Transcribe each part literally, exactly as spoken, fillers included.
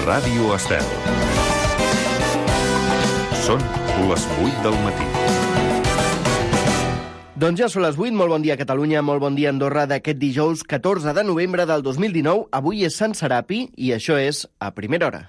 Ràdio Estel. Són les vuit del matí. Doncs ja són les vuit, molt bon dia Catalunya, molt bon dia Andorra d'aquest dijous catorze de novembre del dos mil dinou. Avui és Sant Serapi i això és A Primera Hora.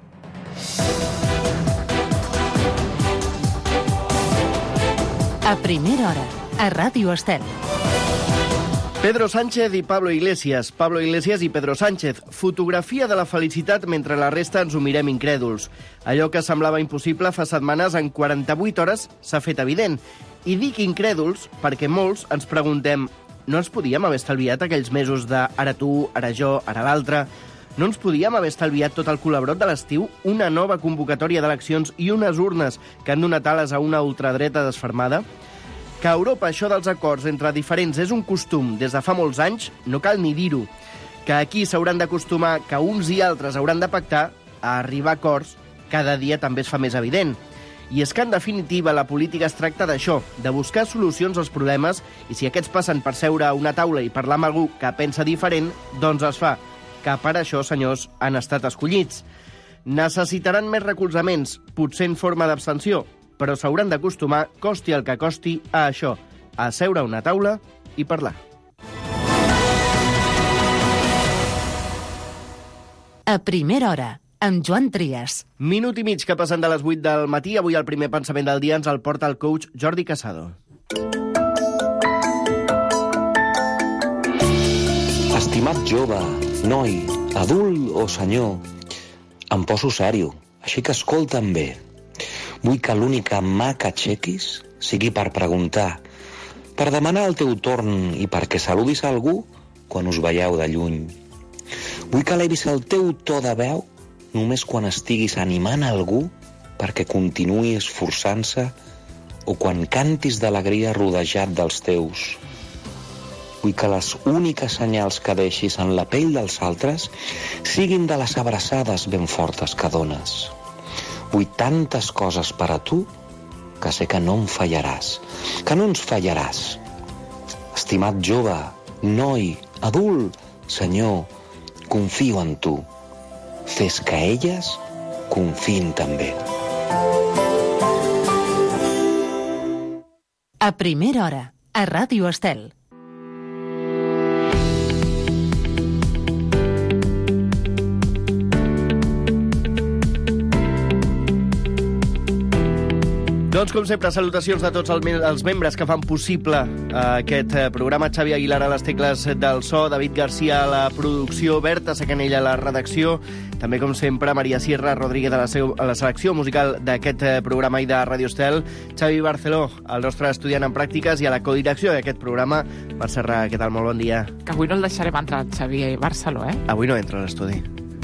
A Primera Hora, a Ràdio Estel. Pedro Sánchez i Pablo Iglesias. Pablo Iglesias i Pedro Sánchez. Fotografia de la felicitat mentre la resta ens ho mirem incrèduls. Allò que semblava impossible fa setmanes, en quaranta-vuit hores s'ha fet evident. I dic incrèduls perquè molts ens preguntem: no ens podíem haver estalviat aquells mesos de ara tu, ara jo, ara l'altre? No ens podíem haver estalviat tot el colabrot de l'estiu, una nova convocatòria d'eleccions i unes urnes que han donat ales a una ultradreta desfermada? Que a Europa això dels acords entre diferents és un costum des de fa molts anys, no cal ni dir-ho. Que aquí s'hauran d'acostumar que uns i altres hauran de pactar a arribar a acords cada dia també es fa més evident. I és que, en definitiva, la política es tracta d'això, de buscar solucions als problemes, i si aquests passen per seure a una taula i parlar amb algú que pensa diferent, doncs es fa. Que per això, senyors, han estat escollits. Necessitaran més recolzaments, potser en forma d'abstenció, però s'hauran d'acostumar, costi el que costi, a això, a seure a una taula i parlar. A Primera Hora, amb Joan Trias. Minut i mig que passen de les vuit del matí. Avui el primer pensament del dia ens el porta el coach Jordi Casado. Estimat jove, noi, adult o senyor, em poso sèrio, així que escolta'm bé. Vull que l'única mà que aixequis sigui per preguntar, per demanar el teu torn i perquè saludis a algú quan us veieu de lluny. Vull que elevis el teu to de veu només quan estiguis animant a algú perquè continuï esforçant-se o quan cantis d'alegria rodejat dels teus. Vull que les úniques senyals que deixis en la pell dels altres siguin de les abraçades ben fortes que dones. Vull tantes coses per a tu que sé que no em fallaràs, que no ens fallaràs. Estimat jove, noi, adult, senyor, confio en tu. Fes que elles confiïn també. A Primera Hora, a Ràdio Estel. Doncs, com sempre, salutacions de tots els membres que fan possible aquest programa. Xavi Aguilar a les tecles del so, David Garcia a la producció, Berta Sacanella a la redacció, també, com sempre, Maria Sierra Rodríguez a la, seu, a la selecció musical d'aquest programa i de Ràdio Estel, Xavi Barceló, el nostre estudiant en pràctiques, i a la codirecció d'aquest programa, Marc Serra. Què tal? Molt bon dia. Que avui no el deixarem entrar, Xavi Barceló, eh? Avui no entra a l'estudi.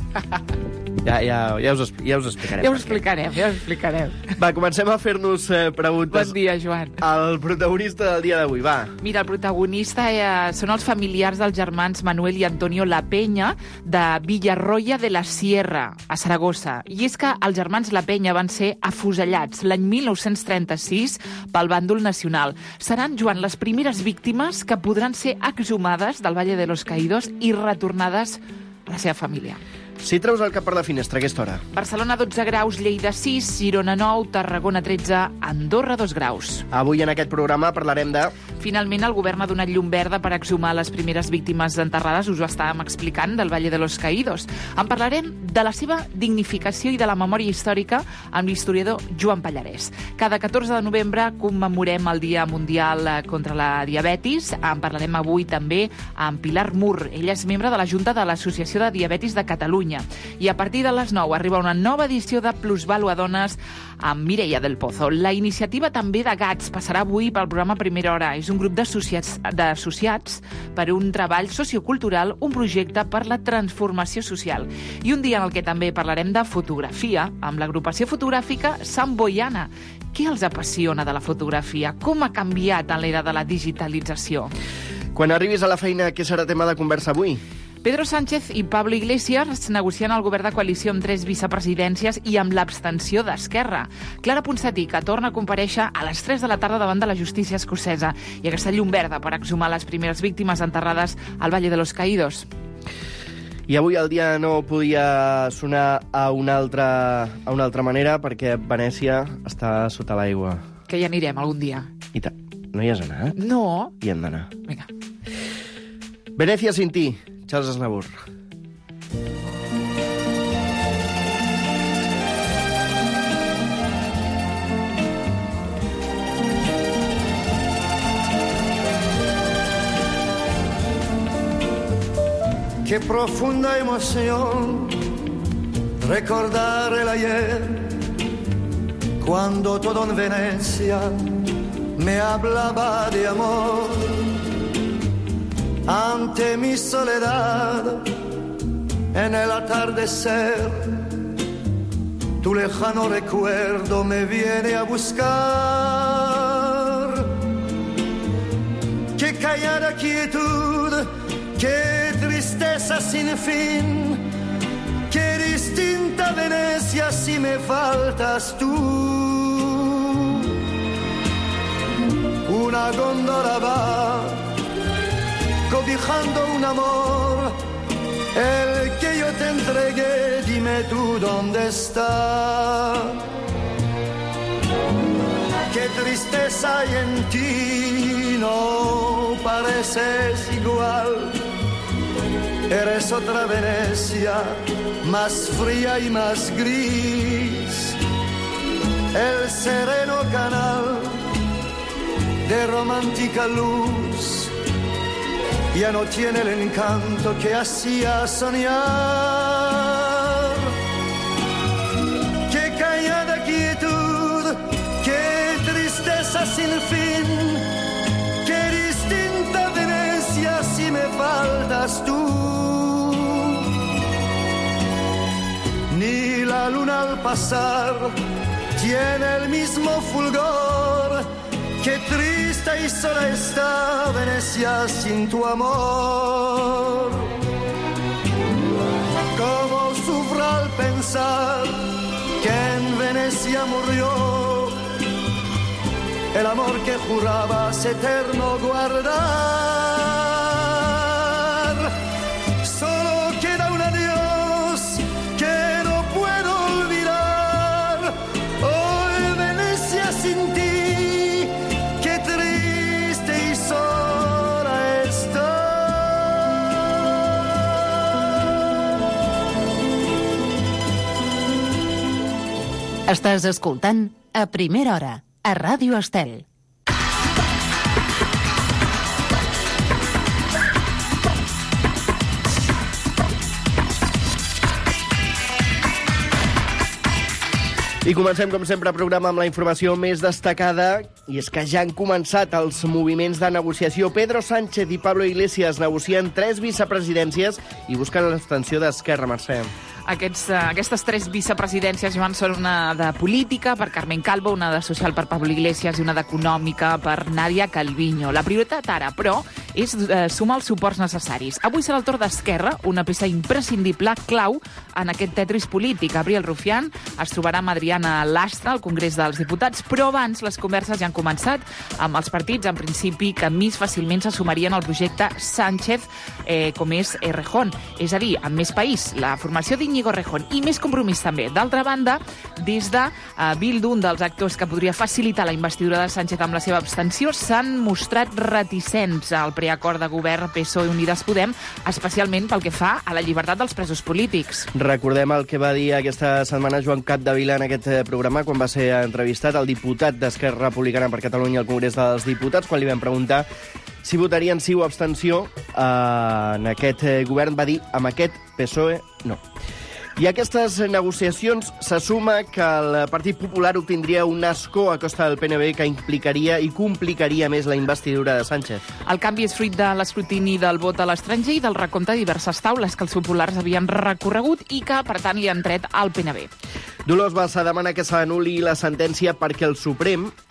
Ja, ja, ja, us, ja us explicarem. Ja us explicarem, ja us explicarem. Va, comencem a fer-nos eh, preguntes. Bon dia, Joan. El protagonista del dia d'avui, va. Mira, el protagonista eh, són els familiars dels germans Manuel i Antonio La Peña de Villarroya de la Sierra, a Saragossa. I és que els germans La Peña van ser afusellats l'any mil nou-cents trenta-sis pel bàndol nacional. Seran, Joan, les primeres víctimes que podran ser exhumades del Valle de los Caídos i retornades a la seva família. Si treus el cap per la finestra a aquesta hora. Barcelona dotze graus, Lleida sis, Girona nou, Tarragona tretze, Andorra dos graus. Avui en aquest programa parlarem de... Finalment el govern ha donat llum verda per exhumar les primeres víctimes enterrades, us ho estàvem explicant, del Valle de los Caídos. En parlarem de la seva dignificació i de la memòria històrica amb l'historiador Joan Pallarès. Cada catorze de novembre commemorem el Dia Mundial contra la Diabetis. En parlarem avui també amb Pilar Mur. Ella és membre de la Junta de l'Associació de Diabetis de Catalunya. I a partir de les nou arriba una nova edició de Plusvalua Dones amb Mireia del Pozo. La iniciativa també de Gats passarà avui pel programa Primera Hora. És un grup d'associats d'associats per un treball sociocultural, un projecte per la transformació social. I un dia en el que també parlarem de fotografia amb l'agrupació fotogràfica Sant Boiana. Què els apassiona de la fotografia? Com ha canviat en l'era de la digitalització? Quan arribis a la feina, què serà tema de conversa avui? Pedro Sánchez i Pablo Iglesias negociant el govern de coalició amb tres vicepresidències i amb l'abstenció d'Esquerra. Clara Ponsatí, que torna a comparèixer a les tres de la tarda davant de la justícia escocesa, i aquesta llum verda per exhumar les primeres víctimes enterrades al Valle de los Caídos. I avui el dia no podia sonar a una altra, a una altra manera perquè Venècia està sota l'aigua. Que hi anirem algun dia. I tant. No hi has anat? No. Hi hem d'anar. Vinga. Venècia sin ti, Charles Aznavour. Qué profunda emoción recordar el ayer, cuando todo en Venecia me hablaba de amor. Ante mi soledad, en el atardecer, tu lejano recuerdo me viene a buscar. Qué callada quietud, qué tristeza sin fin, qué distinta Venecia si me faltas tú. Una góndola va cobijando un amor, el que yo te entregué, dime tú dónde está. Qué tristeza hay en ti, no pareces igual. Eres otra Venecia, más fría y más gris. El sereno canal de romántica luz ya no tiene el encanto que hacía soñar. Qué callada quietud, qué tristeza sin fin, qué distinta Venecia si me faltas tú. Ni la luna al pasar tiene el mismo fulgor. Qué triste y sola está Venecia sin tu amor. Cómo sufro al pensar que en Venecia murió el amor que jurabas eterno guardar. Solo queda un adiós que no puedo olvidar. Hoy Venecia sin ti, estàs escoltant A Primera Hora, a Ràdio Estel. I comencem, com sempre, el programa amb la informació més destacada, i és que ja han començat els moviments de negociació. Pedro Sánchez i Pablo Iglesias negocien tres vicepresidències i busquen l'abstenció d'Esquerra, Mercè. Aquests, aquestes tres vicepresidències, Joan, són una de política per Carmen Calvo, una de social per Pablo Iglesias i una d'econòmica per Nadia Calviño. La prioritat ara, però, és eh, sumar els suports necessaris. Avui serà el torn d'Esquerra, una peça imprescindible, clau, en aquest tetris polític. Gabriel Rufián es trobarà amb Adriana Lastra al Congrés dels Diputats, però abans les converses ja han començat amb els partits, en principi, que més fàcilment se sumarien al projecte Sánchez, eh, com és Errejón. És a dir, amb més país, la formació d'Iñigo Errejón i més compromís també. D'altra banda, des de eh, Bildu, un dels actors que podria facilitar la investidura de Sánchez amb la seva abstenció, s'han mostrat reticents al preacord de govern P S O E Unides Podem, especialment pel que fa a la llibertat dels presos polítics. Recordem el que va dir aquesta setmana Joan Capdevila en aquest programa quan va ser entrevistat el diputat d'Esquerra Republicana per Catalunya al Congrés dels Diputats, quan li vam preguntar si votarien sí o abstenció eh, en aquest govern. Va dir, amb aquest P S O E, no. I a aquestes negociacions se suma que el Partit Popular obtindria un escó a costa del P N B que implicaria i complicaria més la investidura de Sánchez. El canvi és fruit de l'escrutini del vot a l'estranger i del recompte de diverses taules que els populars havien recorregut i que, per tant, li han tret al P N B. Dolors Bassa demana que s'anul·li la sentència perquè el Suprem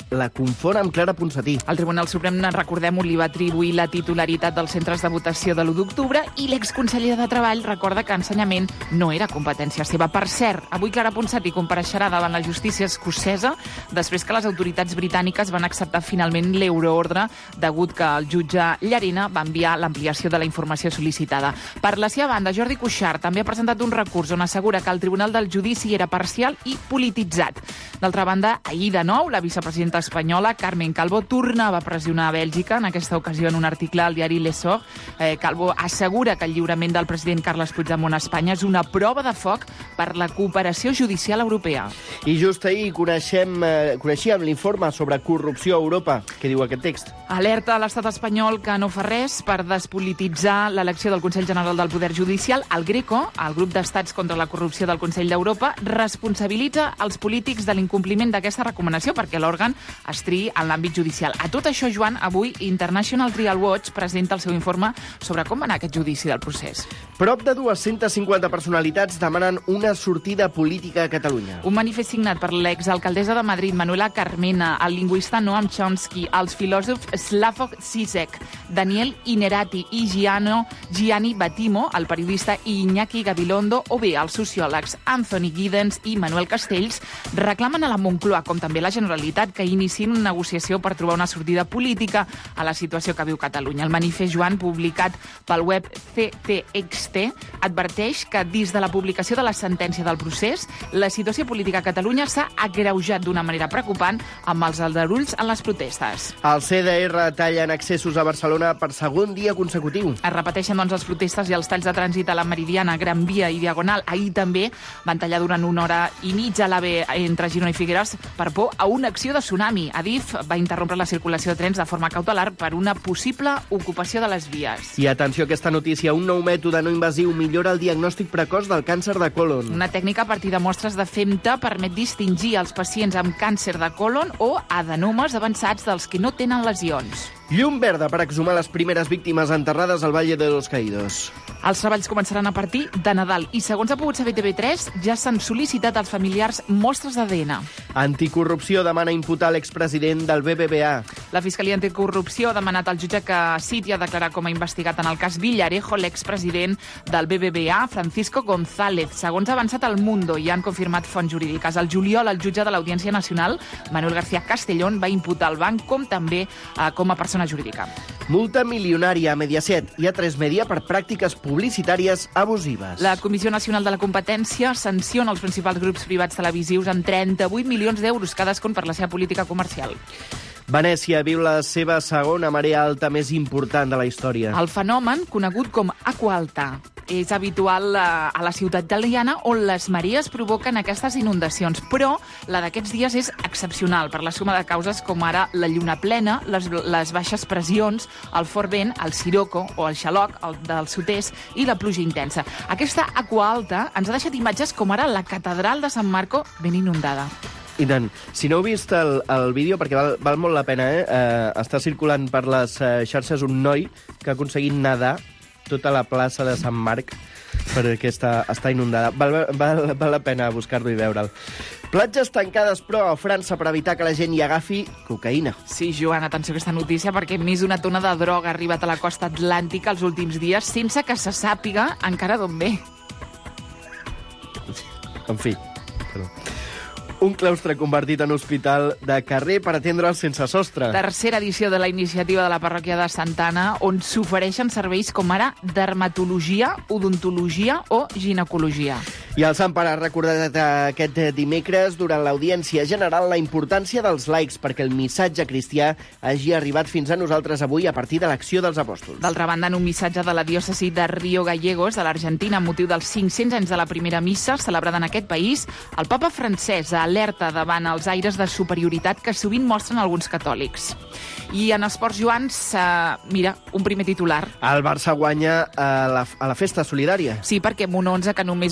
la confon amb Clara Ponsatí. El Tribunal Suprem, recordem-ho, li va atribuir la titularitat dels centres de votació de l'u d'octubre i l'exconseller de Treball recorda que ensenyament no era competència seva. Per cert, avui Clara Ponsatí compareixerà davant la justícia escocesa després que les autoritats britàniques van acceptar finalment l'euroordre degut que el jutge Llarena va enviar l'ampliació de la informació sol·licitada. Per la seva banda, Jordi Cuixart també ha presentat un recurs on assegura que el Tribunal del Judici era parcial i polititzat. D'altra banda, ahir de nou, la vicepresidenta espanyola, Carmen Calvo, tornava a pressionar a Bèlgica, en aquesta ocasió en un article al diari L'Essor. Eh, Calvo assegura que el lliurament del president Carles Puigdemont a Espanya és una prova de foc per la cooperació judicial europea. I just ahir coneixem, eh, coneixíem l'informe sobre corrupció a Europa. Què diu aquest text? Alerta a l'estat espanyol que no fa res per despolititzar l'elecció del Consell General del Poder Judicial. El Greco, el grup d'estats contra la corrupció del Consell d'Europa, responsabilitza els polítics de l'incompliment d'aquesta recomanació perquè l'òrgan es triï en l'àmbit judicial. A tot això, Joan, avui International Trial Watch presenta el seu informe sobre com va anar aquest judici del procés. Prop de dues-centes cinquanta personalitats demanen una sortida política a Catalunya. Un manifest signat per l'exalcaldessa de Madrid, Manuela Carmena, el lingüista Noam Chomsky, els filòsofs Slavoj Zizek, Daniel Innerati i Giano, Gianni Battimo, el periodista Iñaki Gabilondo, o bé els sociòlegs Anthony Giddens i Manuel Castells, reclamen a la Moncloa, com també la Generalitat, que iniciïn una negociació per trobar una sortida política a la situació que viu Catalunya. El manifest, Joan, publicat pel web C T X T, adverteix que des de la publicació de la sentència del procés, la situació política a Catalunya s'ha agreujat d'una manera preocupant amb els aldarulls en les protestes. El C D R tallen accessos a Barcelona per segon dia consecutiu. Es repeteixen, doncs, les protestes i els talls de trànsit a la Meridiana, Gran Via i Diagonal. Ahir també van tallar durant una hora i mitja l'A V E entre Girona i Figueres per por a una acció de tsunami. Adif va interrompre la circulació de trens de forma cautelar per una possible ocupació de les vies. I atenció a aquesta notícia, un nou mètode no invasiu millora el diagnòstic precoç del càncer de còlon. Una tècnica a partir de mostres de femta permet distingir els pacients amb càncer de còlon o adenomes avançats dels que no tenen lesions. Llum verda per exhumar les primeres víctimes enterrades al Valle de los Caídos. Els treballs començaran a partir de Nadal i, segons ha pogut saber T V tres, ja s'han sol·licitat als familiars mostres d'A D N. Anticorrupció demana imputar l'expresident del B B V A. La Fiscalia Anticorrupció ha demanat al jutge que citi a declarar com a investigat en el cas Villarejo l'expresident del B B V A, Francisco González. Segons ha avançat El Mundo i han confirmat fonts jurídiques, el juliol el jutge de l'Audiència Nacional, Manuel García Castellón, va imputar el banc com també eh, com a persona jurídica. Multa milionària a Mediaset i a tres Media per pràctiques publicitàries abusives. La Comissió Nacional de la Competència sanciona els principals grups privats televisius amb trenta-vuit milions d'euros cadascun per la seva política comercial. Venècia viu la seva segona marea alta més important de la història. El fenomen, conegut com aqua alta, és habitual a, a la ciutat italiana on les marees provoquen aquestes inundacions, però la d'aquests dies és excepcional per la suma de causes com ara la lluna plena, les, les baixes pressions, el fort vent, el sirocco o el xaloc el del sud-est i la pluja intensa. Aquesta aqua alta ens ha deixat imatges com ara la catedral de San Marco ben inundada. I tant, si no heu vist el, el vídeo, perquè val, val molt la pena, eh? eh? Està circulant per les eh, xarxes un noi que ha aconseguit nedar tota la plaça de Sant Marc perquè està, està inundada. Val, val, val la pena buscar-lo i veure'l. Platges tancades, però, a França per evitar que la gent hi agafi cocaïna. Sí, Joan, atenció a aquesta notícia, perquè més d'una tona de droga ha arribat a la costa atlàntica els últims dies sense que se sàpiga encara d'on ve. En fi, perdó. Un claustre convertit en hospital de carrer per atendre'ls sense sostre. Tercera edició de la iniciativa de la parròquia de Santana, on s'ofereixen serveis com ara dermatologia, odontologia o ginecologia. I el Sant Pare ha recordat aquest dimecres, durant l'audiència general, la importància dels laics perquè el missatge cristià hagi arribat fins a nosaltres avui a partir de l'acció dels apòstols. D'altra banda, en un missatge de la diòcesi de Rio Gallegos, de l'Argentina, amb motiu dels cinc-cents anys de la primera missa celebrada en aquest país, el papa francès alerta davant els aires de superioritat que sovint mostren alguns catòlics. I en esports, Joan, uh, mira, un primer titular. El Barça guanya a la, a la festa solidària. Sí, perquè amb un onze que només va comptar amb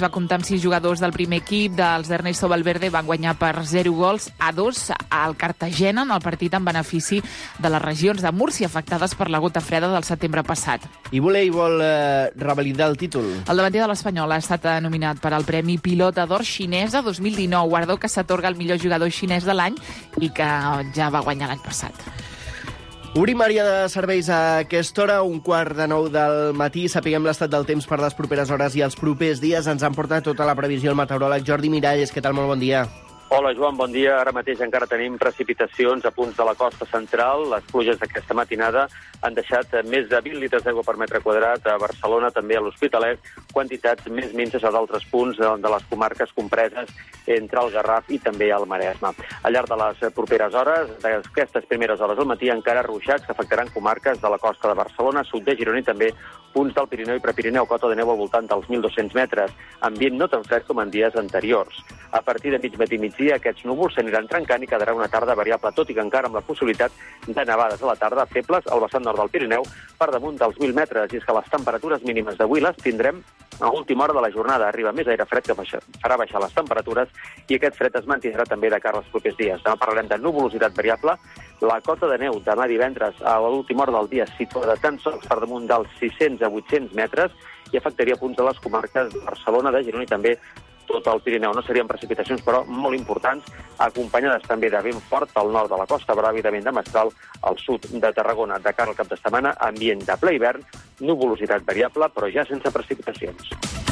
sis jugadors del primer equip dels d'Ernesto Valverde van guanyar per zero gols a dos al Cartagena en el partit en benefici de les regions de Múrcia afectades per la gota freda del setembre passat. I voleibol eh, revalidar el títol. El davanter de l'Espanyol ha estat nominat per al Premi Pilota d'Or Xinesa dos mil dinou, guardó que s'atorga al millor jugador xinès de l'any i que ja va guanyar l'any passat. Obrim àrea de serveis a aquesta hora, un quart de nou del matí. Sapiguem l'estat del temps per les properes hores i els propers dies. Ens han portat tota la previsió el meteoròleg Jordi Miralles. Què tal? Molt bon dia. Hola, Joan, bon dia. Ara mateix encara tenim precipitacions a punts de la costa central. Les pluges d'aquesta matinada han deixat més de vint litres d'aigua per metre quadrat a Barcelona, també a l'Hospitalet, quantitats més minses a d'altres punts de les comarques compreses entre el Garraf i també el Maresme. Al llarg de les properes hores, d'aquestes primeres hores del matí, encara ruixats que afectaran comarques de la costa de Barcelona, sud de Girona i també punts del Pirineu i Prepirineu, cota de neu al voltant dels mil dos-cents metres, ambient no tan fred com en dies anteriors. A partir de mig matí i migdia, aquests núvols s'aniran trencant i quedarà una tarda variable, tot i que encara amb la possibilitat de nevades a la tarda febles al vessant nord del Pirineu per damunt dels mil metres. I és que les temperatures mínimes d'avui les tindrem a última hora de la jornada. Arriba més aire fred que farà baixar les temperatures i aquest fred es mantindrà també de cara als propers dies. Demà parlarem de nuvolositat variable. La cota de neu demà divendres a l'última hora del dia situada tan sols per damunt dels sis-cents a vuit-cents metres i afectaria punts de les comarques de Barcelona, de Girona i també tot el Pirineu. No serien precipitacions, però molt importants, acompanyades també de vent fort al nord de la Costa Brava i de vent de mestral al sud de Tarragona. De cara al cap de setmana, ambient de ple hivern, nuvolositat variable, però ja sense precipitacions.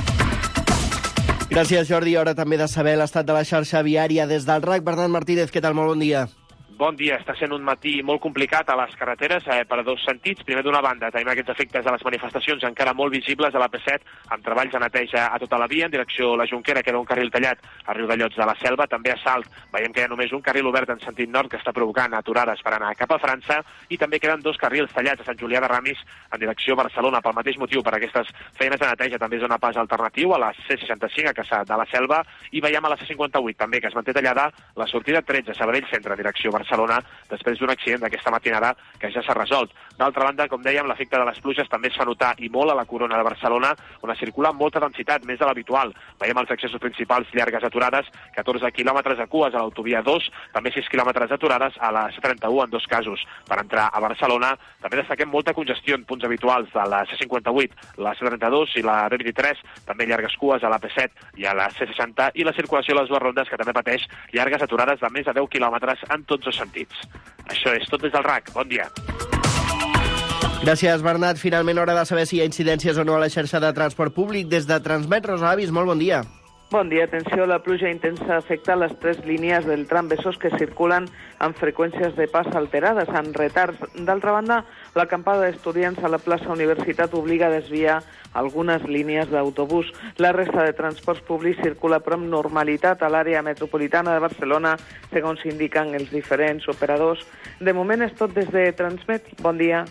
Gràcies, Jordi. Hora també de saber l'estat de la xarxa viària des del R A C. Bernat Martínez, què tal? Molt bon dia. Bon dia. Està sent un matí molt complicat a les carreteres eh, per a dos sentits. Primer, d'una banda, tenim aquests efectes de les manifestacions encara molt visibles a l'A P set, amb treballs de neteja a tota la via. En direcció a la Jonquera queda un carril tallat a Riudellots de la Selva. També a Salt veiem que hi ha només un carril obert en sentit nord que està provocant aturades per anar cap a França. I també queden dos carrils tallats a Sant Julià de Ramis en direcció a Barcelona. Pel mateix motiu, per aquestes feines de neteja també és dona pas alternatiu a la C seixanta-cinc a Cassà de la Selva. I veiem a la C cinquanta-vuit també que es manté tallada la sortida tretze a Sabadell Centre en direcció a Barcelona, després d'un accident d'aquesta matinada que ja s'ha resolt. D'altra banda, com dèiem, l'efecte de les pluges també es fa notar i molt a la corona de Barcelona, on es circula amb molta densitat, més de l'habitual. Veiem els accessos principals llargues aturades, catorze quilòmetres de cues a l'autovia dos, també sis quilòmetres aturades a la C trenta-u en dos casos. Per entrar a Barcelona també destaquem molta congestió en punts habituals de la C cinquanta-vuit, la C trenta-dos i la B vint-i-tres, també llargues cues a la P set i a la C seixanta, i la circulació a les dues rondes, que també pateix llargues aturades de més de deu quilòmetres en tots dos sentits. Això és tot des del R A C. Bon dia. Gràcies, Bernat. Finalment, hora de saber si hi ha incidències o no a la xarxa de transport públic. Des de Transmet, Rosa Avis, molt bon dia. Bon dia. Atenció, la pluja intensa afecta les tres línies del tram Besòs que circulen amb freqüències de pas alterades, amb retards. D'altra banda, l'acampada d'estudiants a la plaça Universitat obliga a desviar algunes línies d'autobús. La resta de transports públics circula però amb normalitat a l'àrea metropolitana de Barcelona, segons indiquen els diferents operadors. De moment és tot des de Transmet. Bon dia.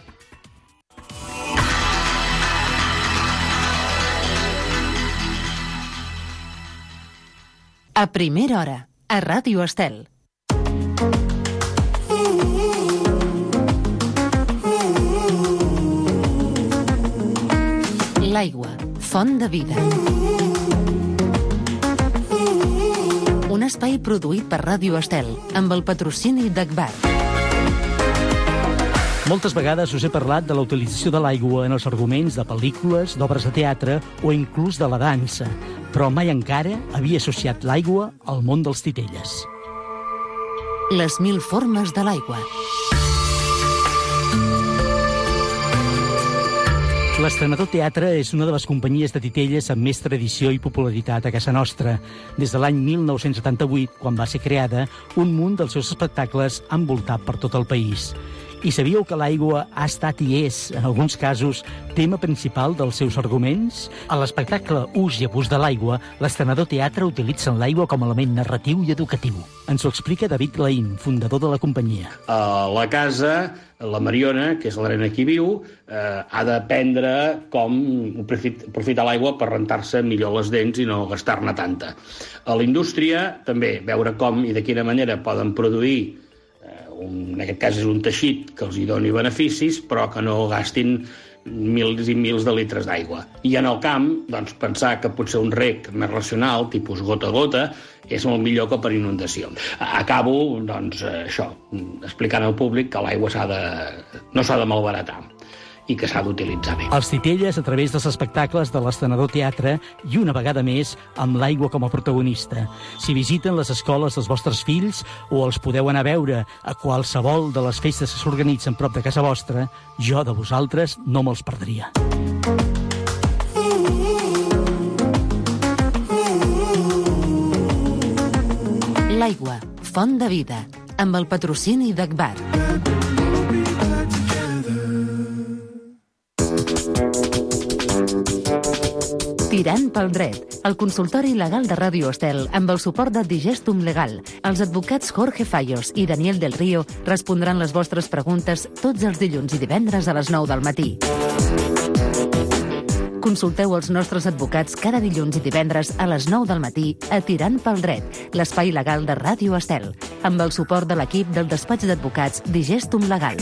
A primera hora, a Ràdio Estel. L'aigua, font de vida. Un espai produït per Ràdio Estel, amb el patrocini d'Agbar. Moltes vegades us he parlat de la utilització de l'aigua en els arguments de pel·lícules, d'obres de teatre o inclús de la dansa, però mai encara havia associat l'aigua al món dels titelles. Les mil formes de l'aigua. L'Estrenador Teatre és una de les companyies de titelles amb més tradició i popularitat a casa nostra. Des de l'any mil nou-cents setanta-vuit, quan va ser creada, un munt dels seus espectacles han voltat per tot el país. I sabíeu que l'aigua ha estat i és, en alguns casos, tema principal dels seus arguments? A l'espectacle Ús i abús de l'aigua, l'Estrenador Teatre utilitza l'aigua com a element narratiu i educatiu. Ens ho explica David Laín, fundador de la companyia. A la casa, la Mariona, que és la nena que hi viu, eh, ha d'aprendre com aprofitar l'aigua per rentar-se millor les dents i no gastar-ne tanta. A la indústria, també, veure com i de quina manera poden produir un, en aquest cas és un teixit que els hi doni beneficis, però que no gastin mils i mils de litres d'aigua. I en el camp, doncs, pensar que potser un reg més racional, tipus gota a gota, és molt millor que per inundació. Acabo, doncs, això, explicant al públic que l'aigua s'ha de... no s'ha de malbaratar i que s'ha d'utilitzar bé. Els Titelles a través dels espectacles de l'Estenedor Teatre i una vegada més amb l'aigua com a protagonista. Si visiten les escoles dels vostres fills o els podeu anar a veure a qualsevol de les festes que s'organitzen prop de casa vostra, jo de vosaltres no me'ls perdria. L'aigua, font de vida, amb el patrocini d'Agbar. Tirant pel dret, el consultori legal de Ràdio Estel amb el suport de Digestum Legal. Els advocats Jorge Fallos i Daniel del Río respondran les vostres preguntes tots els dilluns i divendres a les nou del matí. Consulteu els nostres advocats cada dilluns i divendres a les nou del matí a Tirant pel dret, l'espai legal de Ràdio Estel, amb el suport de l'equip del despatx d'advocats Digestum Legal.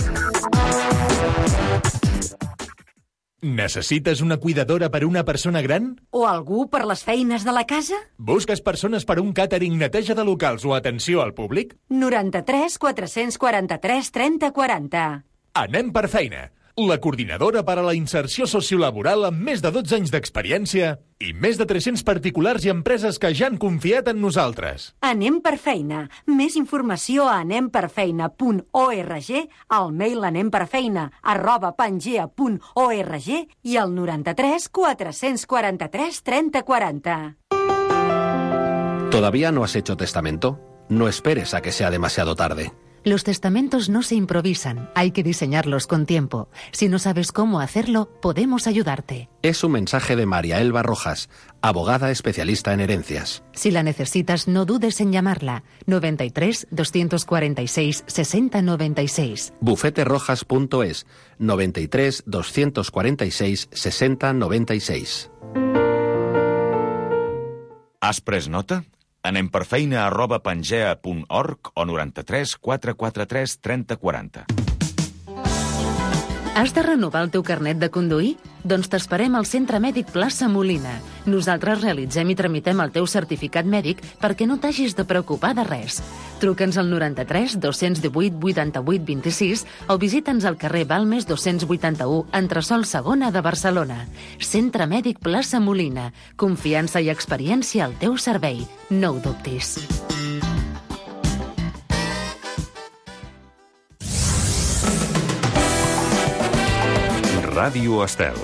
Necessites una cuidadora per una persona gran? O algú per les feines de la casa? Busques persones per un càtering, neteja de locals o atenció al públic? noranta-tres quatre-cents quaranta-tres trenta quaranta. Anem per feina. La coordinadora per a la inserció sociolaboral amb més de dotze anys d'experiència i més de tres-cents particulars i empreses que ja han confiat en nosaltres. Anem per feina. Més informació a anem per feina punt org, al mail anemperfeina arroba pangea punt org i al noranta-tres quatre-cents quaranta-tres trenta quaranta. ¿Todavía no has hecho testamento? No esperes a que sea demasiado tarde. Los testamentos no se improvisan, hay que diseñarlos con tiempo. Si no sabes cómo hacerlo, podemos ayudarte. Es un mensaje de María Elba Rojas, abogada especialista en herencias. Si la necesitas, no dudes en llamarla. noventa y tres, doscientos cuarenta y seis, sesenta noventa y seis. bufete rojas punto es, noventa y tres, doscientos cuarenta y seis, sesenta noventa y seis. Has pres nota? Anem per feina arroba pangea punt org o noranta-tres quatre quaranta-tres trenta quaranta. Has de renovar el teu carnet de conduir? Doncs t'esperem al Centre Mèdic Plaça Molina. Nosaltres realitzem i tramitem el teu certificat mèdic perquè no t'hagis de preocupar de res. Truca'ns al noranta-tres dos-cents divuit vuitanta-vuit vint-i-sis o visita'ns al carrer Balmes dos-cents vuitanta-u, entresòl segona de Barcelona. Centre Mèdic Plaça Molina. Confiança i experiència al teu servei. No ho dubtis. Ràdio Estel.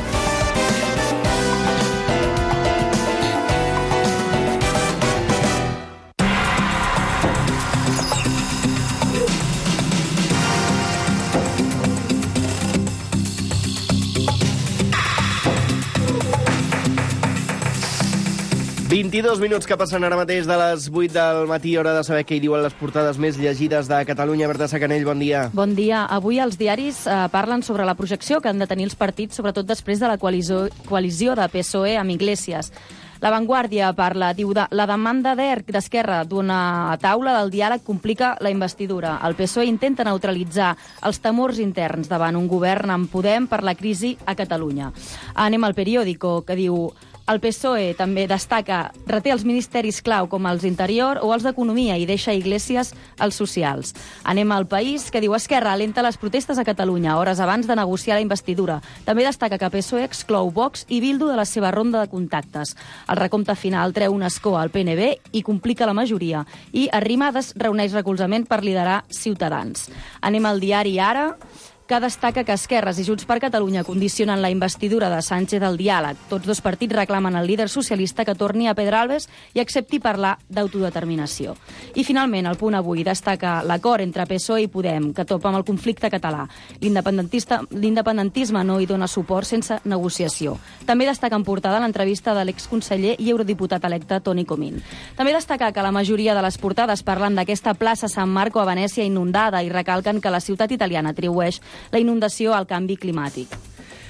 vint-i-dos minuts que passen ara mateix de les vuit del matí, hora de saber què hi diuen les portades més llegides de Catalunya. Berta Sacanell, bon dia. Bon dia. Avui els diaris eh, parlen sobre la projecció que han de tenir els partits, sobretot després de la coalició, coalició de P S O E amb Iglesias. La Vanguardia parla, diu, de la demanda d'ERC d'Esquerra d'una taula del diàleg complica la investidura. El P S O E intenta neutralitzar els temors interns davant un govern amb Podem per la crisi a Catalunya. Anem al periòdico, que diu... El P S O E també destaca, reté els ministeris clau com els d'Interior o els d'Economia i deixa Iglesias als socials. Anem al País, que diu Esquerra alenta les protestes a Catalunya, hores abans de negociar la investidura. També destaca que P S O E exclou Vox i Bildu de la seva ronda de contactes. El recompte final treu un escó al P N B i complica la majoria. I Arrimadas reuneix recolzament per liderar Ciutadans. Anem al diari Ara, que destaca que Esquerres i Junts per Catalunya condicionen la investidura de Sánchez al diàleg. Tots dos partits reclamen al líder socialista que torni a Pedralbes i accepti parlar d'autodeterminació. I finalment, el Punt Avui destaca l'acord entre P S O E i Podem, que topa amb el conflicte català. L'independentisme no hi dona suport sense negociació. També destaca en portada l'entrevista de l'exconseller i eurodiputat electe Toni Comín. També destaca que la majoria de les portades parlen d'aquesta plaça Sant Marco a Venècia inundada i recalquen que la ciutat italiana atribueix la inundació al canvi climàtic. Què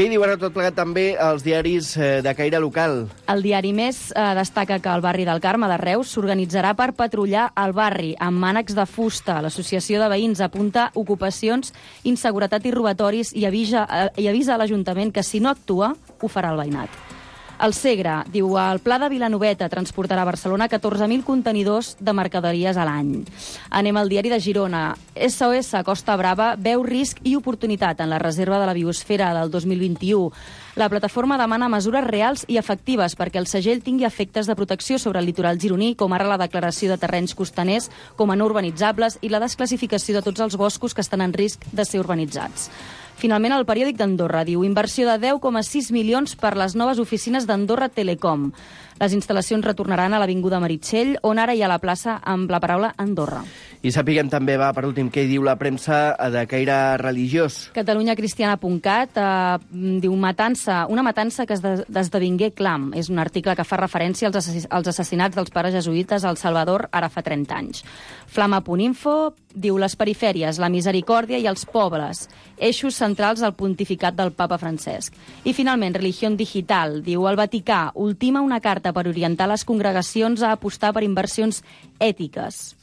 Què hi diuen a tot plegat també els diaris de caire local? El diari Més eh, destaca que el barri del Carme de Reus s'organitzarà per patrullar el barri amb mànecs de fusta. L'associació de veïns apunta ocupacions, inseguretat i robatoris i avisa, eh, i avisa a l'Ajuntament que si no actua ho farà el veïnat. El Segre diu el pla de Vilanoveta transportarà a Barcelona catorze mil contenidors de mercaderies a l'any. Anem al diari de Girona. S O S Costa Brava veu risc i oportunitat en la reserva de la biosfera del dos mil vint-i-u. La plataforma demana mesures reals i efectives perquè el segell tingui efectes de protecció sobre el litoral gironí, com ara la declaració de terrenys costaners com a no urbanitzables i la desclassificació de tots els boscos que estan en risc de ser urbanitzats. Finalment, el periòdic d'Andorra diu inversió de deu coma sis milions per les noves oficines d'Andorra Telecom. Les instal·lacions retornaran a l'Avinguda Meritxell, on ara hi ha la plaça amb la paraula Andorra. I sapiguem també, va, per últim, què hi diu la premsa de caire religiós. Catalunya Cristiana punt cat eh, diu matança, una matança que esdevingué clam. És un article que fa referència als, assass als assassinats dels pares jesuïtes al Salvador ara fa trenta anys. Flama punt info diu les perifèries, la misericòrdia i els pobres, eixos centrals del pontificat del papa Francesc. I finalment, Religión Digital diu el Vaticà ultima una carta per orientar les congregacions a apostar per inversions ètiques.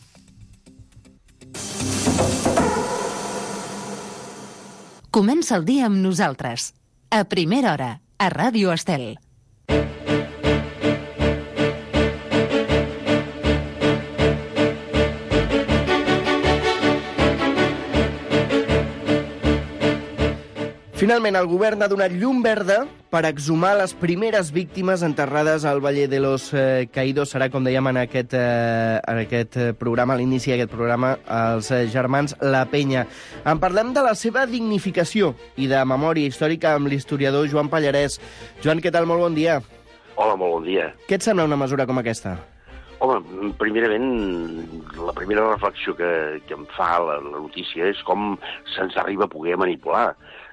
Comença el dia amb nosaltres. A primera hora, a Ràdio Estel. Finalment, el govern ha donat llum verda per exhumar les primeres víctimes enterrades al Valle de los eh, Caídos. Serà, com dèiem en aquest, eh, en aquest programa, a l'inici d'aquest programa, els eh, germans La Penya. En parlem de la seva dignificació i de memòria històrica amb l'historiador Joan Pallarès. Joan, què tal? Molt bon dia. Hola, molt bon dia. Què et sembla una mesura com aquesta? Home, primerament, la primera reflexió que, que em fa la, la notícia és com se'ns arriba a poder manipular.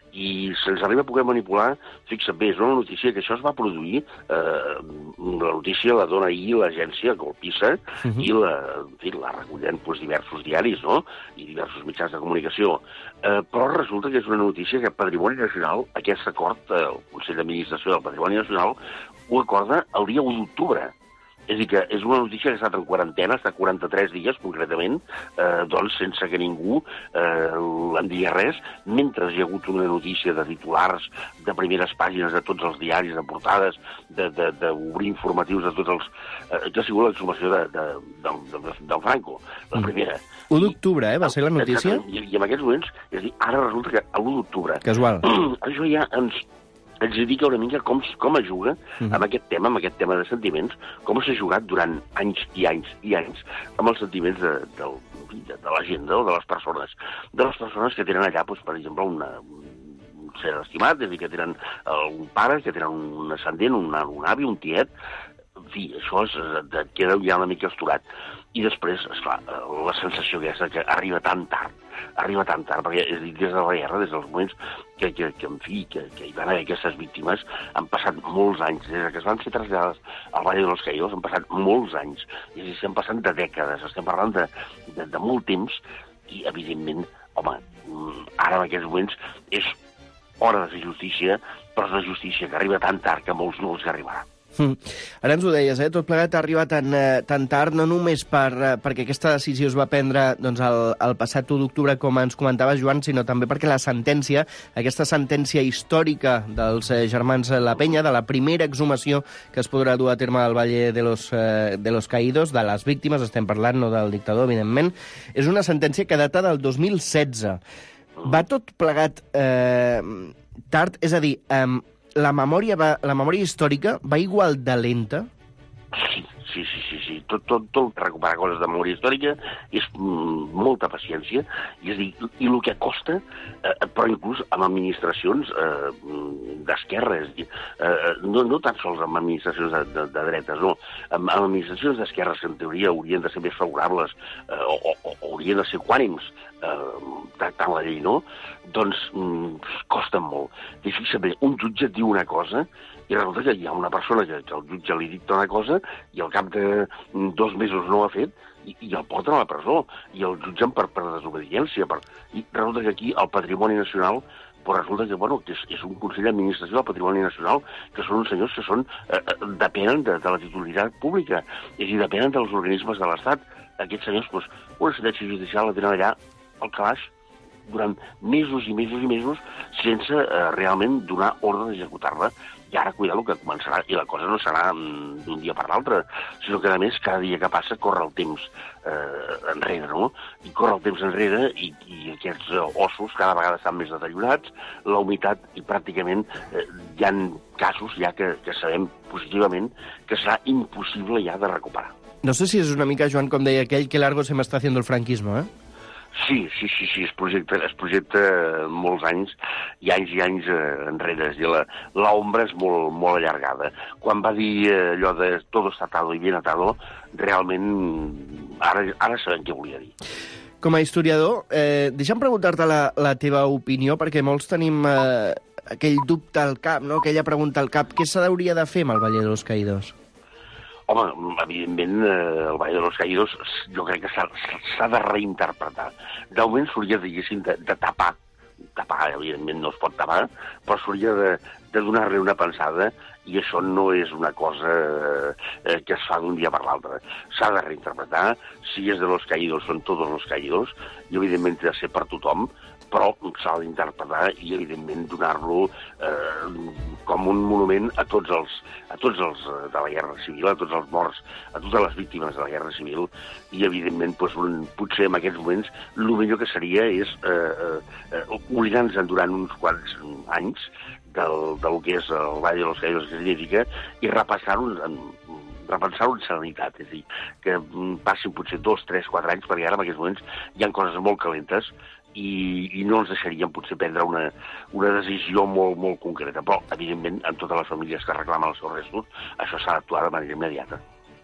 I se'ns arriba a poder manipular, fixa't bé, és una notícia que això es va produir, eh, la notícia la dona ahir l'agència Colpisa, uh -huh. i la, en fi, la recullen pues, diversos diaris, no?, i diversos mitjans de comunicació. Eh, però resulta que és una notícia que Patrimoni Nacional, aquest acord, eh, el Consell d'Administració del Patrimoni Nacional, ho acorda el dia u d'octubre. És a dir, que és una notícia que ha estat en quarantena, ha estat quaranta-tres dies, concretament, eh, doncs sense que ningú eh, en digui res, mentre hi ha hagut una notícia de titulars, de primeres pàgines de tots els diaris, de portades, d'obrir informatius de tots els... Eh, que ha sigut l'exhumació de, de, del, del, del Franco, la primera. u d'octubre, eh, va ser la notícia? I, I en aquests moments, és a dir, ara resulta que l'u d'octubre... Casual. Això ja ens... ens indica una mica com, com es juga uh-huh. amb aquest tema, amb aquest tema de sentiments, com s'ha jugat durant anys i anys i anys amb els sentiments de, de, de, de la gent, de, de les persones. De les persones que tenen allà, doncs, per exemple, una, un ser estimat, és a dir, que tenen uh, un pare, que tenen un ascendent, un, un avi, un tiet. En fi, això és, et queda ja una mica esturat. I després, esclar, la sensació aquesta que arriba tan tard, arriba tan tard, perquè és dir, des de la guerra, des dels moments que, que, que en fi, que, que hi van haver aquestes víctimes, han passat molts anys, des que es van ser traslladades al Valle de los Caídos, han passat molts anys, és a dir, estem passant de dècades, estem parlant de, de, de molt temps, i evidentment, home, ara en aquests moments és hora de fer justícia, però és una justícia que arriba tan tard que molts no els arribarà. Mm. Ara ens ho deies, eh? Tot plegat arriba tan, eh, tan tard, no només per, eh, perquè aquesta decisió es va prendre doncs, el, el passat u d'octubre, com ens comentaves, Joan, sinó també perquè la sentència, aquesta sentència històrica dels eh, germans La Penya, de la primera exhumació que es podrà dur a terme al Valle de los, eh, de los Caídos, de les víctimes, estem parlant, no del dictador, evidentment, és una sentència que data del dos mil setze. Va tot plegat eh, tard, és a dir... Eh, La memòria, va, la memòria històrica va igual de lenta? Sí, sí, sí, sí. sí. Tot, tot, tot recuperar coses de memòria històrica és mm, molta paciència, i, és dir, i el que costa, eh, però inclús amb administracions eh, d'esquerra, és dir, eh, no, no tan sols amb administracions de, de, de dretes, no, amb, amb administracions d'esquerres que en teoria haurien de ser més favorables eh, o, o, o haurien de ser quànims eh, tractant la llei, no? Doncs mm, costen molt. I fixa't bé, un jutge et diu una cosa i resulta que hi ha una persona que, que el jutge li dicta una cosa i al cap de dos mesos no ho ha fet i, i el porten a la presó i el jutgen per, per desobediència. Per... I resulta que aquí el Patrimoni Nacional però resulta que, bueno, que és, és un Consell d'Administració del Patrimoni Nacional, que són uns senyors que són, eh, depenen de, de la titularitat pública, és a dir, depenen dels organismes de l'Estat. Aquests senyors, doncs, una sentència judicial la tenen allà al calaix durant mesos i mesos i mesos sense eh, realment donar ordre d'executar-la. I ara, cuidado, que començarà, i la cosa no serà mm, d'un dia per l'altre, sinó que, a més, cada dia que passa corre el temps eh, enrere, no? I corre el temps enrere i, i aquests eh, ossos cada vegada estan més deteriorats, la humitat, i pràcticament eh, hi ha casos ja que, que sabem positivament que serà impossible ja de recuperar. No sé si és una mica, Joan, com deia aquell, que largo se m'està haciendo el franquismo, eh? Sí, sí, sí, sí, es projecta, es projecta molts anys i anys i anys eh, enrere. És a dir, l'ombra és molt, molt allargada. Quan va dir eh, allò de todo está atado y bien atado, realment ara, ara sabem què volia dir. Com a historiador, eh, deixa'm preguntar-te la, la teva opinió, perquè molts tenim eh, aquell dubte al cap, no? Aquella pregunta al cap, què s'hauria de fer amb el Valle de los Caídos? Home, evidentment, eh, el Valle de los Caídos jo crec que s'ha de reinterpretar. De moment s'hauria, diguéssim, de, de tapar. Tapar, evidentment, no es pot tapar, però s'hauria de, de donar-li una pensada, i això no és una cosa eh, que es fa d'un dia per l'altre. S'ha de reinterpretar. Si és de los Caídos, són tots los Caídos, i evidentment ha de ser per tothom, però s'ha d'interpretar i, evidentment, donar-lo eh, com un monument a tots els, a tots els de la Guerra Civil, a tots els morts, a totes les víctimes de la Guerra Civil, i, evidentment, doncs, un, potser en aquests moments el millor que seria és eh, eh, oblidar-nos durant uns quants anys del, del que és el Valle de los Caídos, que significa, i repassar-ho en, repensar-ho en serenitat, és a dir, que passin potser dos, tres, quatre anys, perquè ara en aquests moments hi ha coses molt calentes i, i no ens deixarien potser prendre una, una decisió molt, molt concreta. Però, evidentment, en totes les famílies que reclamen els seus restos, això s'ha d'actuar de manera immediata.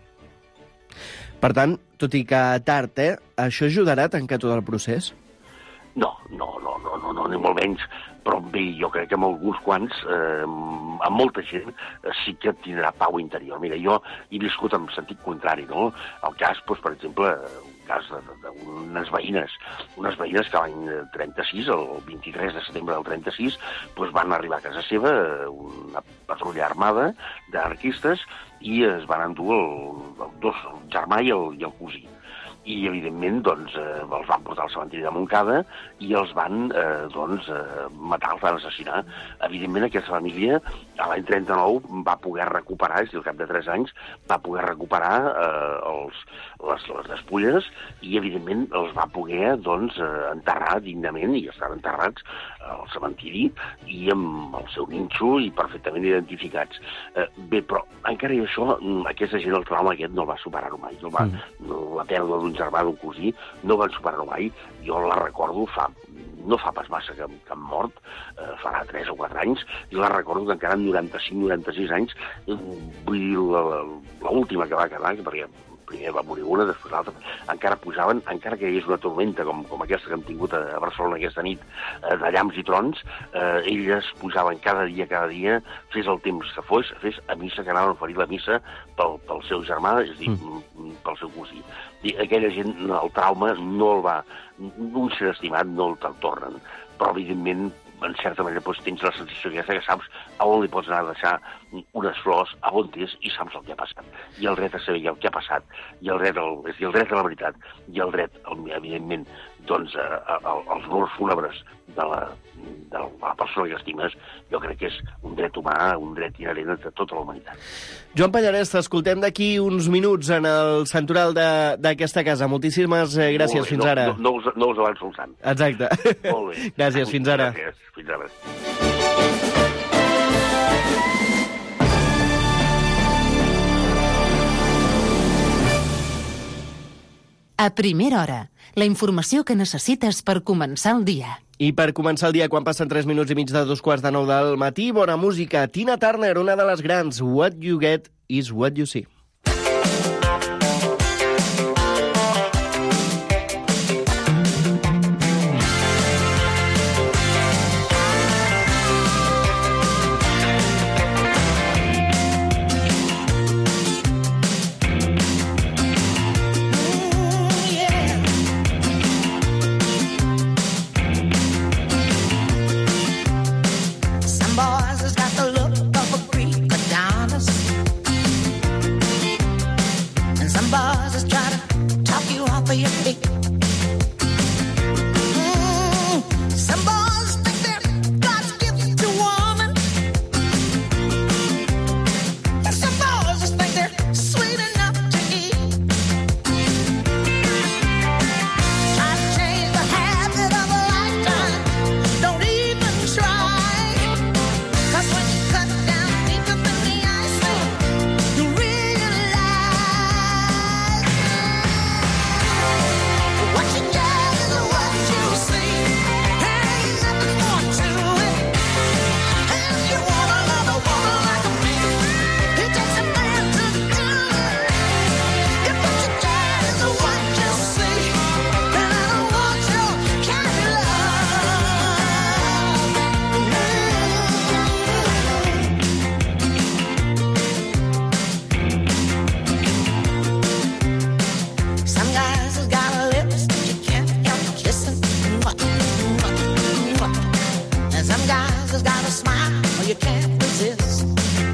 Per tant, tot i que tard, eh, això ajudarà a tancar tot el procés? No, no, no, no, no, no, ni molt menys, però bé, jo crec que amb alguns quants, eh, amb molta gent, eh, sí que tindrà pau interior. Mira, jo he viscut en sentit contrari, no? El cas, doncs, per exemple, un cas d'unes veïnes, unes veïnes que l'any trenta-sis, el vint-i-tres de setembre del trenta-sis, doncs van arribar a casa seva una patrulla armada d'anarquistes i es van endur el, el dos, el germà i el, i el cosí. I, evidentment, doncs, eh, els van portar al cementiri de Montcada i els van, eh, doncs, eh, matar, els van assassinar. Evidentment, aquesta família, a l'any trenta-nou, va poder recuperar, és a dir, al cap de tres anys, va poder recuperar eh, els, les, les despulles i, evidentment, els va poder, doncs, eh, enterrar dignament, i estan enterrats al cementiri i amb el seu ninxo i perfectament identificats. Eh, bé, però, encara i això, aquesta gent, el trauma aquest, no el va superar-ho mai. No va, mm. no, la pèrdua d'un germà, d'un cosí, no van superar-ho mai. Jo la recordo fa, no fa pas massa que, que han mort, eh, farà tres o quatre anys, i la recordo que encara en noranta-cinc noranta-sis anys, eh, vull dir, l'última que va quedar, perquè primer va morir una, després l'altra, encara pujaven, encara que hi hagués una tormenta com, com aquesta que hem tingut a Barcelona aquesta nit, eh, de llamps i trons, eh, elles pujaven cada dia, cada dia, fes el temps que fos, fes a missa, que anaven a oferir la missa pel, pel seu germà, és a dir, mm. pel seu cosí. I aquella gent, el trauma no el va, un ser estimat no el tornen, però evidentment, en certa manera, doncs, tens la sensació aquesta que saps a on li pots anar a deixar unes flors, a on és, i saps el que ha passat. I el dret a saber el que ha passat, i el dret, el, és a dir, el dret a la veritat, i el dret, el, evidentment, doncs, a, a, a, als honors fúnebres de la, de la persona que estimes, jo crec que és un dret humà, un dret inherent de tota la humanitat. Joan Pallarès, t'escoltem d'aquí uns minuts en el santoral d'aquesta casa. Moltíssimes eh, gràcies, fins no, ara. No, no, us, no us avanço el sant. Exacte. Molt bé. Gràcies, fins ara. Gràcies, fins ara. A primera hora, la informació que necessites per començar el dia. I per començar el dia, quan passen tres minuts i mig de dos quarts de nou del matí, bona música. Tina Turner, una de les grans. What you get is what you see. boys just try to talk you off of your feet. Mm, some boys think they're God's gift to woman. And some boys just think they're sweet enough to eat. Try to change the habit of a lifetime. Don't even try. 'Cause when you cut down deep up in the ice, you realize what you get is what you see. Ain't nothing more to it. And you wanna love a woman like me, it takes a man to do it. If what you get is what you see, then I don't want your kind of love. Some guys have got lips that you can't help kissing. Mwah, mwah, mwah. And some guys have got a smile you can't resist.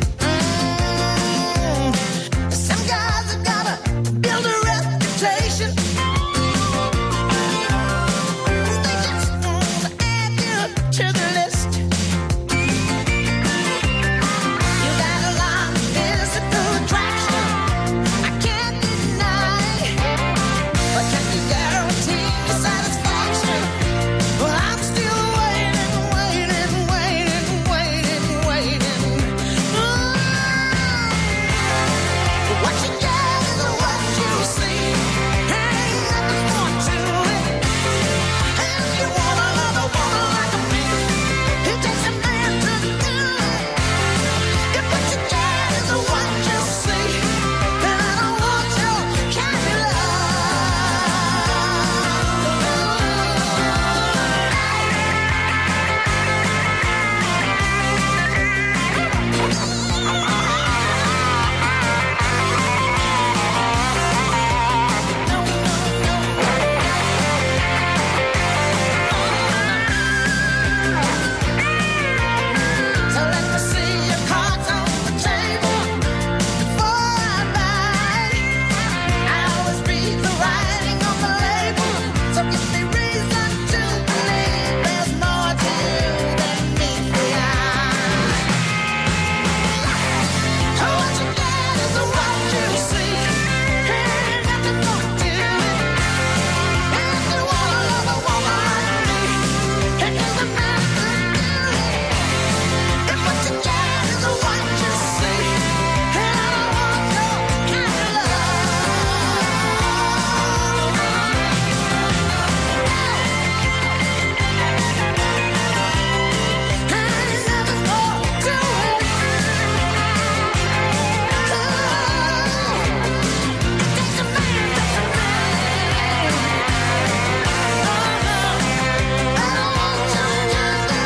Mm. Some guys have got to build a reputation. They just want to add you to the list. You got a lot of physical attraction, I can't deny. But can you guarantee me satisfaction? Well, I'm still waiting, waiting, waiting, waiting, waiting. Ooh. What you get is what you see. Ain't nothing more to it. And you wanna love a woman like me, it takes a man to do it. If what you get is what you see, then I don't want your kind of So let me see your cards on the table before I buy. I always read the writing on the label, so give me reason to believe there's more to you than meets the eye. Oh, what you get is what you see. Ain't nothing more to it. And you wanna love a woman like me, it doesn't matter to do it. If what you get is what you see, and I don't want your kind of love. Ain't nothing more to it. Takes a man, takes a man. I don't want your kind of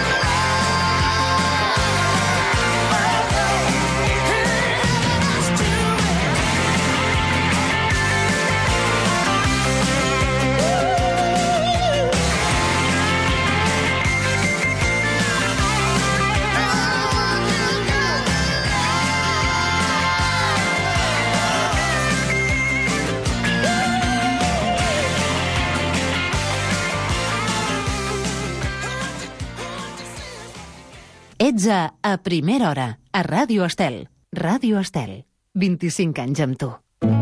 Ets a A Primera Hora, a Ràdio Estel. Ràdio Estel. vint-i-cinc anys amb tu.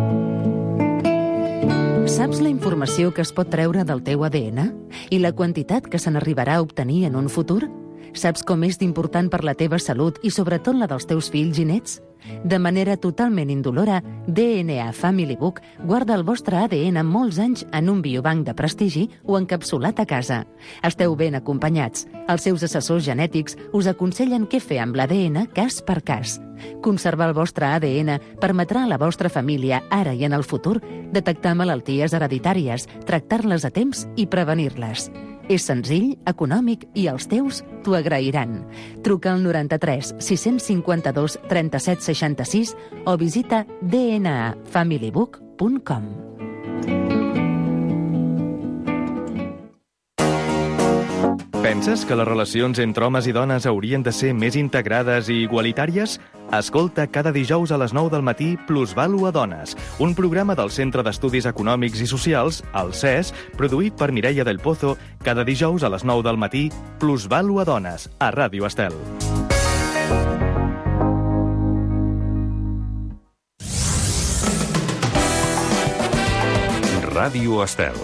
Saps la informació que es pot treure del teu A D N? I la quantitat que se n'arribarà a obtenir en un futur? Saps com és d'important per la teva salut i sobretot la dels teus fills i nets? De manera totalment indolora, D N A Family Book guarda el vostre A D N molts anys en un biobanc de prestigi o encapsulat a casa. Esteu ben acompanyats. Els seus assessors genètics us aconsellen què fer amb l'A D N cas per cas. Conservar el vostre A D N permetrà a la vostra família, ara i en el futur, detectar malalties hereditàries, tractar-les a temps i prevenir-les. És senzill, econòmic i els teus t'ho agrairan. Truca al noranta-tres sis cinquanta-dos trenta-set seixanta-sis o visita d n a family book punt com. Penses que les relacions entre homes i dones haurien de ser més integrades i igualitàries? Escolta cada dijous a les nou del matí Plusvàlua Dones, un programa del Centre d'Estudis Econòmics i Socials, el C E S, produït per Mireia del Pozo, cada dijous a les nou del matí Plusvàlua Dones, a Ràdio Estel. Ràdio Estel.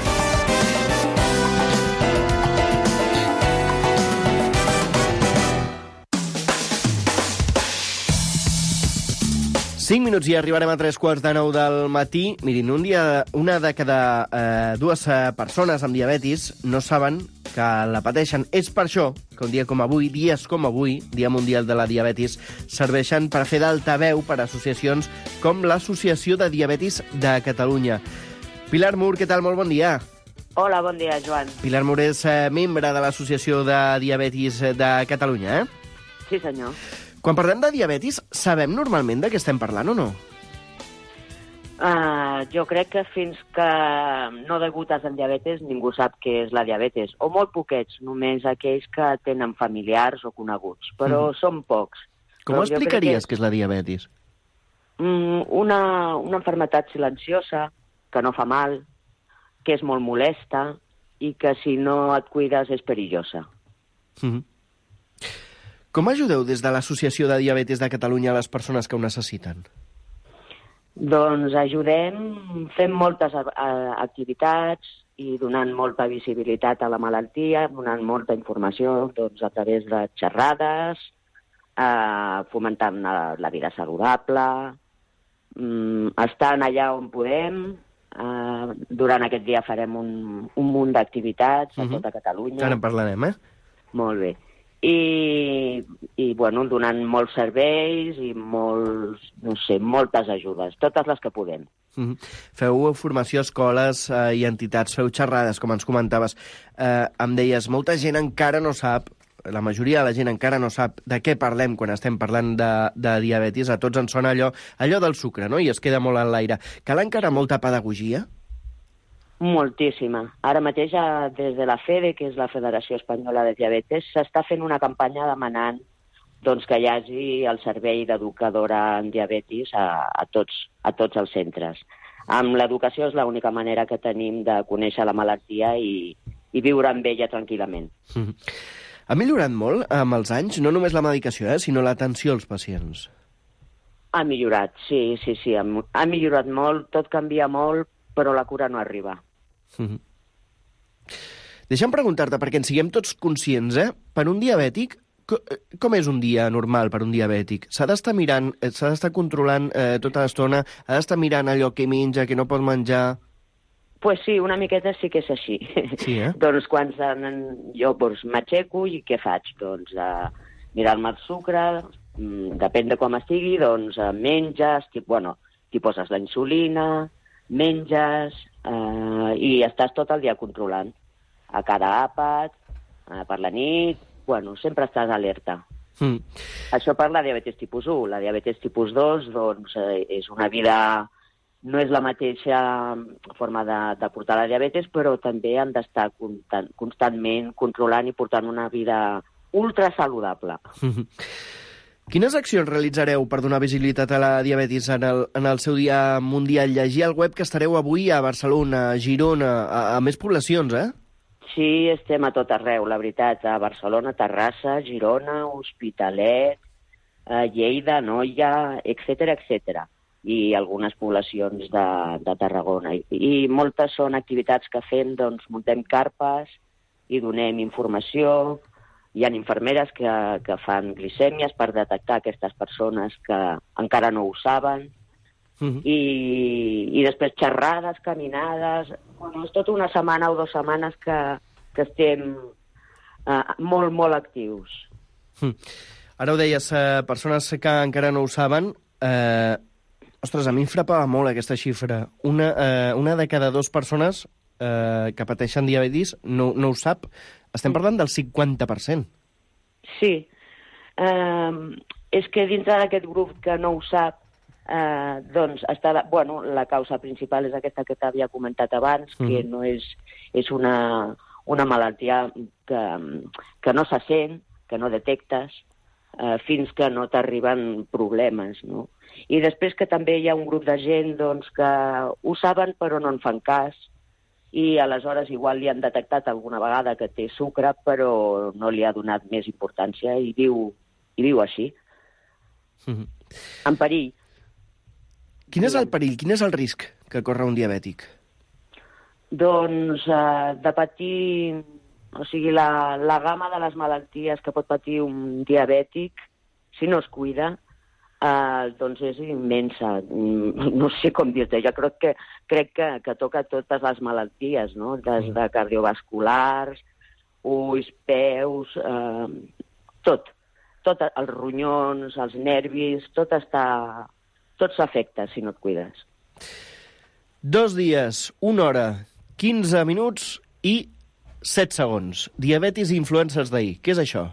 Cinc minuts i arribarem a tres quarts de nou del matí. Mirin, un dia, una de cada eh, dues eh, persones amb diabetis no saben que la pateixen. És per això que un dia com avui, dies com avui, Dia Mundial de la Diabetis, serveixen per fer d'altaveu per a associacions com l'Associació de Diabetis de Catalunya. Pilar Mur, què tal? Molt bon dia. Hola, bon dia, Joan. Pilar Mur és eh, membre de l'Associació de Diabetis de Catalunya, eh? Sí, senyor. Quan parlem de diabetis, sabem normalment de què estem parlant o no? Uh, jo crec que fins que no debutes en diabetes ningú sap què és la diabetes. O molt poquets, només aquells que tenen familiars o coneguts. Però mm. són pocs. Com però explicaries que què és la diabetis? Mm, una, una malaltia silenciosa, que no fa mal, que és molt molesta i que si no et cuides és perillosa. Mm-hmm. Com ajudeu des de l'Associació de Diabetis de Catalunya a les persones que ho necessiten? Doncs ajudem fent moltes activitats i donant molta visibilitat a la malaltia, donant molta informació doncs, a través de xerrades, eh, fomentant la, la vida saludable, mm, estant allà on podem. Eh, durant aquest dia farem un, un munt d'activitats a Uh-huh. tota Catalunya. Ara en parlarem, eh? Molt bé. I, i bueno, donant molts serveis i molts, no sé, moltes ajudes, totes les que podem. Mm-hmm. Feu formació a escoles eh, i entitats, feu xerrades, com ens comentaves. Eh, em deies, molta gent encara no sap, la majoria de la gent encara no sap de què parlem quan estem parlant de, de diabetis. A tots ens sona allò, allò del sucre, no? I es queda molt en l'aire. Cal encara molta pedagogia? Moltíssima. Ara mateix, des de la FEDE, que és la Federació Espanyola de Diabetes, s'està fent una campanya demanant doncs, que hi hagi el servei d'educadora en diabetis a, a, tots, a tots els centres. Amb l'educació és l'única manera que tenim de conèixer la malaltia i, i viure amb ella tranquil·lament. Mm-hmm. Ha millorat molt amb els anys, no només la medicació, eh, sinó l'atenció als pacients. Ha millorat, sí, sí, sí. Ha, ha millorat molt, tot canvia molt, però la cura no arriba. Mm-hmm. Deixa'm preguntar-te, perquè en siguem tots conscients, eh? Per un diabètic, co com és un dia normal per un diabètic? S'ha d'estar mirant, s'ha d'estar controlant eh, tota l'estona, ha d'estar mirant allò que menja, que no pot menjar... Pues sí, una miqueta sí que és així. Sí, eh? Doncs quan jo doncs, m'aixeco i què faig? Doncs uh, mirar-me el sucre, mm, depèn de com estigui, doncs uh, menges, t'hi bueno, poses la insulina, menges uh, i estàs tot el dia controlant. A cada àpat, uh, per la nit, bueno, sempre estàs alerta. Mm. Això per la diabetes tipus u. La diabetes tipus dos, doncs, uh, és una vida... No és la mateixa forma de, de portar la diabetes, però també han d'estar constant, constantment controlant i portant una vida ultra saludable. Mm-hmm. Quines accions realitzareu per donar visibilitat a la diabetis en el, en el seu dia mundial? Llegir al web que estareu avui a Barcelona, a Girona, a, a més poblacions, eh? Sí, estem a tot arreu, la veritat. A Barcelona, Terrassa, Girona, Hospitalet, a Lleida, Noia, etcètera, etcètera. I algunes poblacions de, de Tarragona. I, I moltes són activitats que fem, doncs muntem carpes i donem informació. Hi ha infermeres que, que fan glicèmies per detectar aquestes persones que encara no ho saben. Uh-huh. I, I després xerrades, caminades... Bueno, és tota una setmana o dues setmanes que, que estem uh, molt, molt actius. Uh-huh. Ara ho deies, uh, persones que encara no ho saben... Uh... Ostres, a mi em frapava molt aquesta xifra. Una, eh, una de cada dues persones eh, que pateixen diabetis no, no ho sap. Estem parlant del cinquanta per cent. Sí. Eh, és que dintre d'aquest grup que no ho sap, eh, doncs està... La, bueno, la causa principal és aquesta que t'havia comentat abans, mm. que no és, és una, una malaltia que, que no se sent, que no detectes, eh, fins que no t'arriben problemes, no? I després que també hi ha un grup de gent doncs, que ho saben però no en fan cas, i aleshores igual li han detectat alguna vegada que té sucre, però no li ha donat més importància i viu, i viu així, Mhm. en perill. Quin és el perill, quin és el risc que corre un diabètic? Doncs eh, de patir, o sigui, la, la gamma de les malalties que pot patir un diabètic, si no es cuida, eh, doncs és immensa. Mm, No sé com dir-te, jo crec que, crec que, que toca totes les malalties, no? Des de cardiovasculars, ulls, peus, eh, tot. Tot, els ronyons, els nervis, tot està... tot s'afecta si no et cuides. Dos dies, una hora, quinze minuts i set segons. Diabetis i influencers d'ahir. Què és això?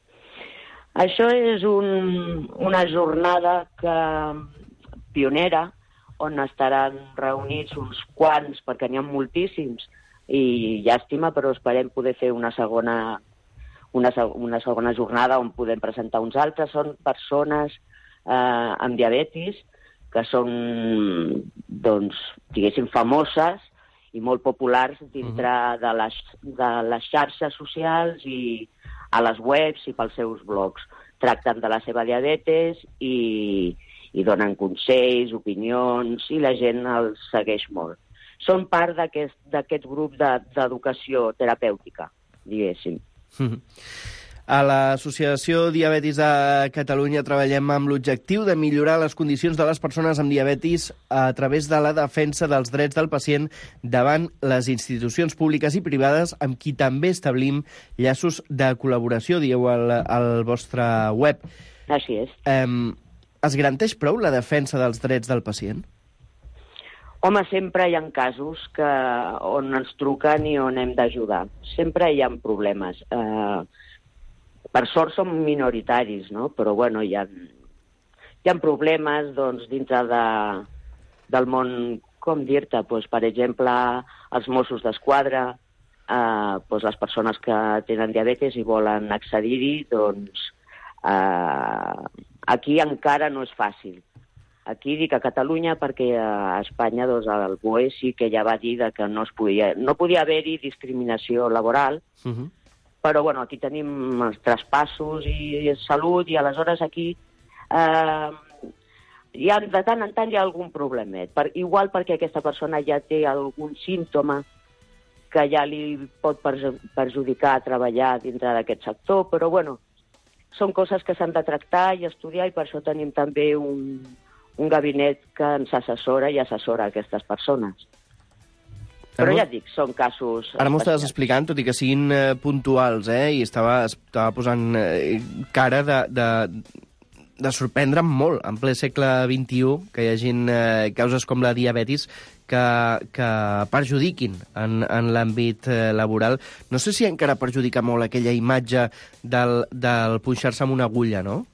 Això és un, una jornada que, pionera, on estaran reunits uns quants, perquè n'hi ha moltíssims, i llàstima, però esperem poder fer una segona, una, una segona jornada on podem presentar uns altres. Són persones eh, amb diabetis, que són, doncs, diguéssim, famoses i molt populars dintre uh-huh. de, les, de les xarxes socials i a les webs i pels seus blogs. Tracten de la seva diabetes i, i donen consells, opinions, i la gent els segueix molt. Són part d'aquest d'aquest grup de, d'educació terapèutica, diguéssim. Mhm. A l'Associació Diabetis de Catalunya treballem amb l'objectiu de millorar les condicions de les persones amb diabetis a través de la defensa dels drets del pacient davant les institucions públiques i privades amb qui també establim llaços de col·laboració, dieu al, al vostre web. Així és. Um, es garanteix prou la defensa dels drets del pacient? Home, sempre hi ha casos que, on ens truquen i on hem d'ajudar. Sempre hi ha problemes. Eh... Per sort som minoritaris, no? Però bueno, hi ha, hi ha problemes doncs, dintre de, del món, com dir-te, doncs, per exemple, els Mossos d'Esquadra, eh, doncs, les persones que tenen diabetes i volen accedir-hi, doncs eh, aquí encara no és fàcil. Aquí dic a Catalunya perquè a Espanya doncs, el B O E sí que ja va dir que no, es podia, no podia haver-hi discriminació laboral, uh-huh. Però bueno, aquí tenim els traspassos i salut, i aleshores aquí eh, hi ha, de tant en tant hi ha algun problemet. Per, igual perquè aquesta persona ja té algun símptoma que ja li pot perjudicar a treballar dintre d'aquest sector, però bueno, són coses que s'han de tractar i estudiar, i per això tenim també un, un gabinet que ens assessora i assessora aquestes persones. Però ja et dic, són casos... Ara m'ho estaves explicant, tot i que siguin eh, puntuals, eh? I estava, estava posant eh, cara de, de, de sorprendre'm molt, en ple segle vint-i-u, que hi hagin eh, causes com la diabetis que, que perjudiquin en, en l'àmbit eh, laboral. No sé si encara perjudica molt aquella imatge del, del punxar-se amb una agulla, no?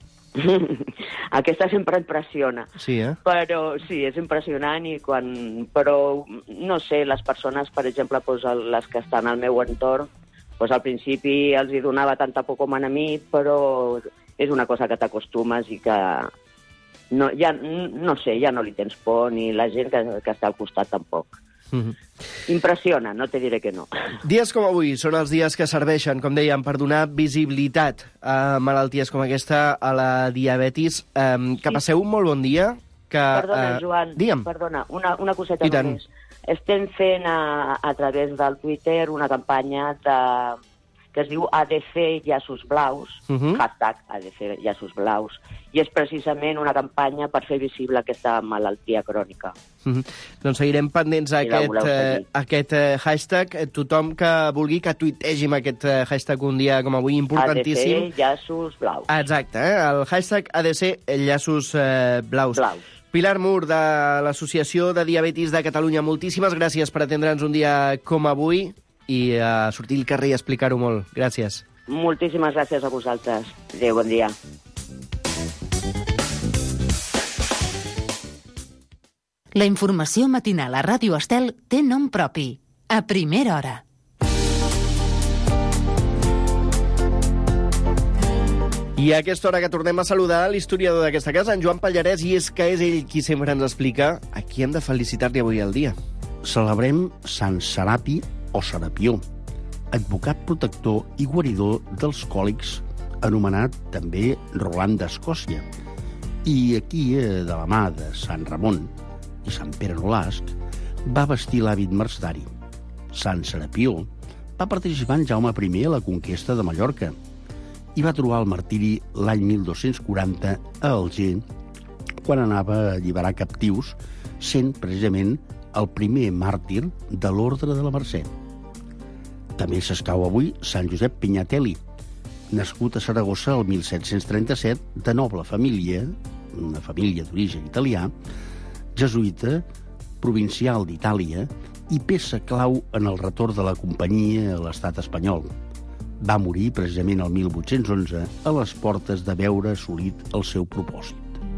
Aquesta sempre impressiona. Sí, eh? Però sí, és impressionant, i quan... però no sé, les persones, per exemple, doncs, les que estan al meu entorn, doncs, al principi els hi donava tanta por com a mi, però és una cosa que t'acostumes i que no, ja, no sé, ja no li tens por, ni la gent que, que està al costat tampoc. Mm-hmm. Impressiona, no te diré que no. Dies com avui són els dies que serveixen, com dèiem, per donar visibilitat a malalties com aquesta, a la diabetis. Um, que passeu un molt bon dia. Que, perdona, uh, Joan, digue'm. perdona, una, una coseta només. Estem fent a, a través del Twitter una campanya de, que es diu A D C Llaços Blaus, uh-huh. hashtag A D C Llaços Blaus, i és precisament una campanya per fer visible aquesta malaltia crònica. Mm-hmm. Doncs seguirem pendents a aquest, eh, aquest eh, hashtag. Tothom que vulgui que tuitegi amb aquest eh, hashtag un dia com avui importantíssim. A D C Llaços Blaus. Exacte, eh? El hashtag A D C Llaços eh, Blaus. Blaus. Pilar Mur, de l'Associació de Diabetis de Catalunya, moltíssimes gràcies per atendre'ns un dia com avui i a sortir al carrer i explicar-ho molt. Gràcies. Moltíssimes gràcies a vosaltres. Adéu, bon dia. La informació matinal a Ràdio Estel té nom propi. A primera hora. I a aquesta hora que tornem a saludar l'historiador d'aquesta casa, en Joan Pallarès, i és que és ell qui sempre ens explica a qui hem de felicitar-li avui al dia. Celebrem Sant Serapi o Serapió, advocat protector i guaridor dels còlics, anomenat també Roland d'Escòcia. I aquí, de la mà de Sant Ramon i Sant Pere Nolasc, va vestir l'hàbit mercedari. Sant Serapió va participar en Jaume primer a la conquesta de Mallorca i va trobar el martiri l'any mil dos-cents quaranta a Alger, quan anava a alliberar captius, sent precisament el primer màrtir de l'Ordre de la Mercè. També s'escau avui Sant Josep Pignatelli, nascut a Saragossa el mil set-cents trenta-set, de noble família, una família d'origen italià, jesuïta, provincial d'Itàlia i peça clau en el retorn de la companyia a l'estat espanyol. Va morir precisament el mil vuit-cents onze a les portes de veure assolit el seu propòsit.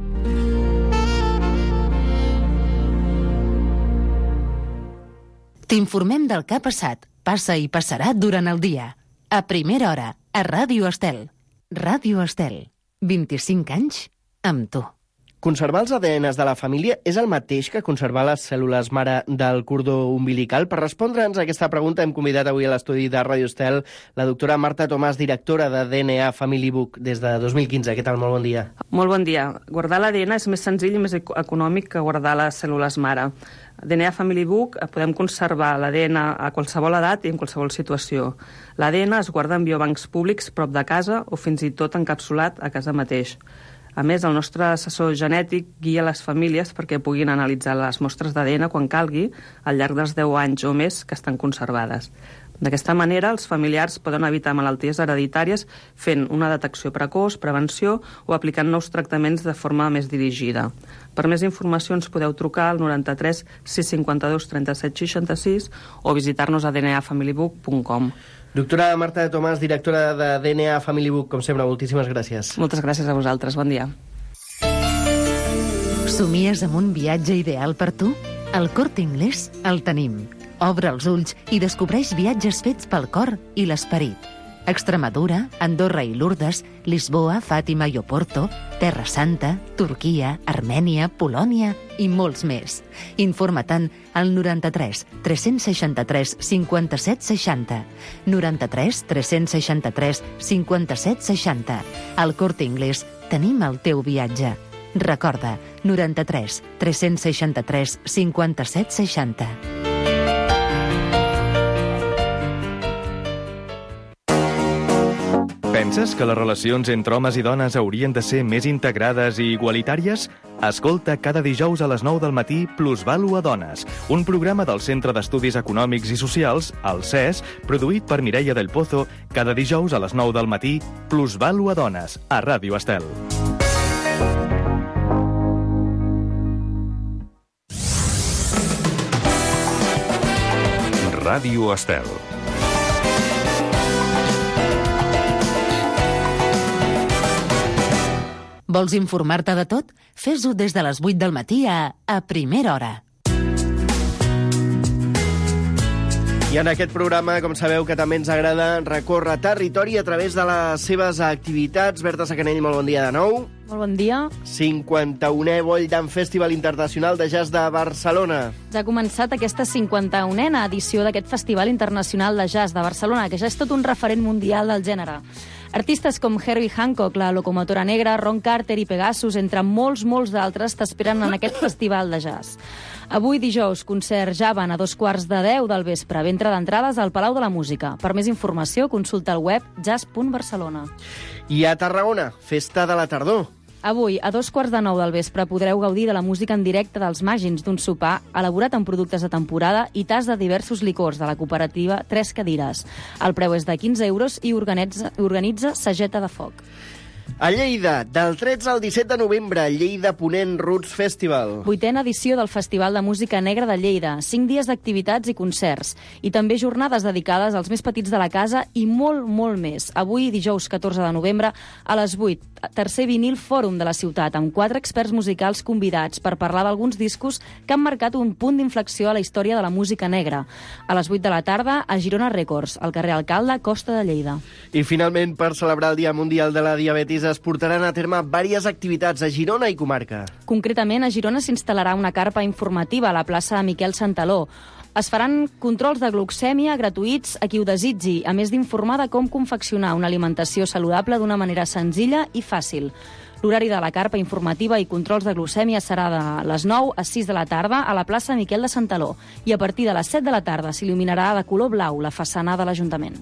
T'informem del que ha passat, passa i passarà durant el dia. A primera hora, a Ràdio Estel. Ràdio Estel. vint-i-cinc anys amb tu. Conservar els A D Ns de la família és el mateix que conservar les cèl·lules mare del cordó umbilical? Per respondre'ns a aquesta pregunta hem convidat avui a l'estudi de Ràdio Estel la doctora Marta Tomàs, directora de D N A Family Book des de dos mil quinze. Què tal? Molt bon dia. Molt bon dia. Guardar l'A D N és més senzill i més econòmic que guardar les cèl·lules mare. A D N A Family Book podem conservar l'A D N a qualsevol edat i en qualsevol situació. L'A D N es guarda en biobancs públics prop de casa o fins i tot encapsulat a casa mateix. A més, el nostre assessor genètic guia les famílies perquè puguin analitzar les mostres d'A D N quan calgui al llarg dels deu anys o més que estan conservades. D'aquesta manera, els familiars poden evitar malalties hereditàries fent una detecció precoç, prevenció o aplicant nous tractaments de forma més dirigida. Per més informació ens podeu trucar al noranta-tres sis cinquanta-dos trenta-set seixanta-sis o visitar-nos a d n a family book punt com. Doctora Marta Tomàs, directora de D N A Family Book, com sempre, moltíssimes gràcies. Moltes gràcies a vosaltres, bon dia. Somies amb un viatge ideal per tu? Al Corte Inglés el tenim. Obre els ulls i descobreix viatges fets pel cor i l'esperit. Extremadura, Andorra i Lourdes, Lisboa, Fàtima i Oporto, Terra Santa, Turquia, Armènia, Polònia i molts més. Informa-te'n al noranta-tres tres seixanta-tres cinquanta-set seixanta. noranta-tres tres seixanta-tres cinquanta-set seixanta. Al Corte Inglés tenim el teu viatge. Recorda, noranta-tres tres seixanta-tres cinquanta-set seixanta. Penses que les relacions entre homes i dones haurien de ser més integrades i igualitàries? Escolta cada dijous a les nou del matí Plusvalua Dones, un programa del Centre d'Estudis Econòmics i Socials, el C E S, produït per Mireia del Pozo, cada dijous a les nou del matí Plusvalua Dones, a Ràdio Estel. Ràdio Estel. Vols informar-te de tot? Fes-ho des de les vuit del matí a A Primera Hora. I en aquest programa, com sabeu, que també ens agrada recórrer territori a través de les seves activitats. Berta Sacanell, molt bon dia de nou. Molt bon dia. cinquanta-unè Voldam Festival Internacional de Jazz de Barcelona. Ja ha començat aquesta cinquanta-unena edició d'aquest Festival Internacional de Jazz de Barcelona, que ja és tot un referent mundial del gènere. Artistes com Herbie Hancock, la Locomotora Negra, Ron Carter i Pegasus, entre molts, molts d'altres, t'esperen en aquest festival de jazz. Avui, dijous, concert Javan a dos quarts de deu del vespre. Venda d'entrades al Palau de la Música. Per més informació, consulta el web jazz punt barcelona. I a Tarragona, Festa de la Tardor. Avui, a dos quarts de nou del vespre, podreu gaudir de la música en directe dels Màgins, d'un sopar elaborat amb productes de temporada i tas de diversos licors de la cooperativa Tres Cadires. El preu és de quinze euros i organitza, organitza Sageta de Foc. A Lleida, del tretze al disset de novembre, Lleida Ponent Roots Festival. Vuitena edició del Festival de Música Negra de Lleida. Cinc dies d'activitats i concerts. I també jornades dedicades als més petits de la casa i molt, molt més. Avui, dijous catorze de novembre, a les vuit, tercer vinil Fòrum de la ciutat, amb quatre experts musicals convidats per parlar d'alguns discos que han marcat un punt d'inflexió a la història de la música negra. A les vuit de la tarda, a Girona Records, al carrer Alcalde, Costa de Lleida. I finalment, per celebrar el Dia Mundial de la Diabetis, Iglesias, es portaran a terme diverses activitats a Girona i comarca. Concretament, a Girona s'instal·larà una carpa informativa a la plaça de Miquel Santaló. Es faran controls de glucèmia gratuïts a qui ho desitgi, a més d'informar de com confeccionar una alimentació saludable d'una manera senzilla i fàcil. L'horari de la carpa informativa i controls de glucèmia serà de les nou a sis de la tarda a la plaça Miquel de Santaló i a partir de les set de la tarda s'il·luminarà de color blau la façana de l'Ajuntament.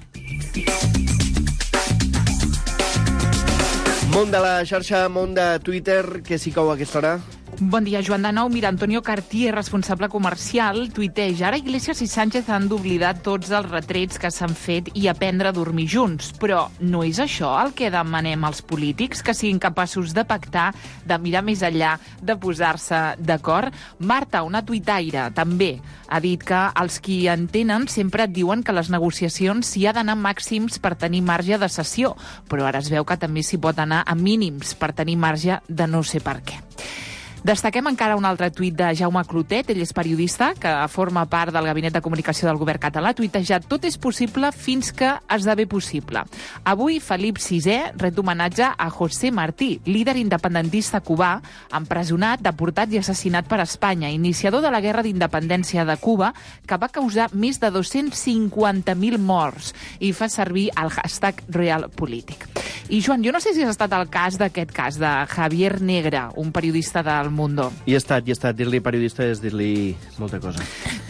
Món de la xarxa, món de Twitter, què s'hi cou a aquesta hora? Bon dia, Joan de Nou. Mira, Antonio Cartier, responsable comercial, tuiteja: ara Iglesias i Sánchez han d'oblidar tots els retrets que s'han fet i aprendre a dormir junts. Però no és això el que demanem als polítics, que siguin capaços de pactar, de mirar més enllà, de posar-se d'acord? Marta, una tuitaire, també ha dit que els qui entenen sempre et diuen que les negociacions s'hi ha d'anar màxims per tenir marge de cessió, però ara es veu que també s'hi pot anar a mínims per tenir marge de no sé per què. Destaquem encara un altre tuit de Jaume Clotet, ell és periodista, que forma part del Gabinet de Comunicació del Govern català, tuitejat: tot és possible fins que esdevé possible. Avui, Felip sisè ret homenatge a José Martí, líder independentista cubà, empresonat, deportat i assassinat per Espanya, iniciador de la Guerra d'Independència de Cuba, que va causar més de dos-cents cinquanta mil morts, i fa servir el hashtag realpolitik. I, Joan, jo no sé si has estat al cas d'aquest cas de Javier Negre, un periodista del Mundo. Hi he estat, hi he estat. Dir-li periodista és dir-li molta cosa.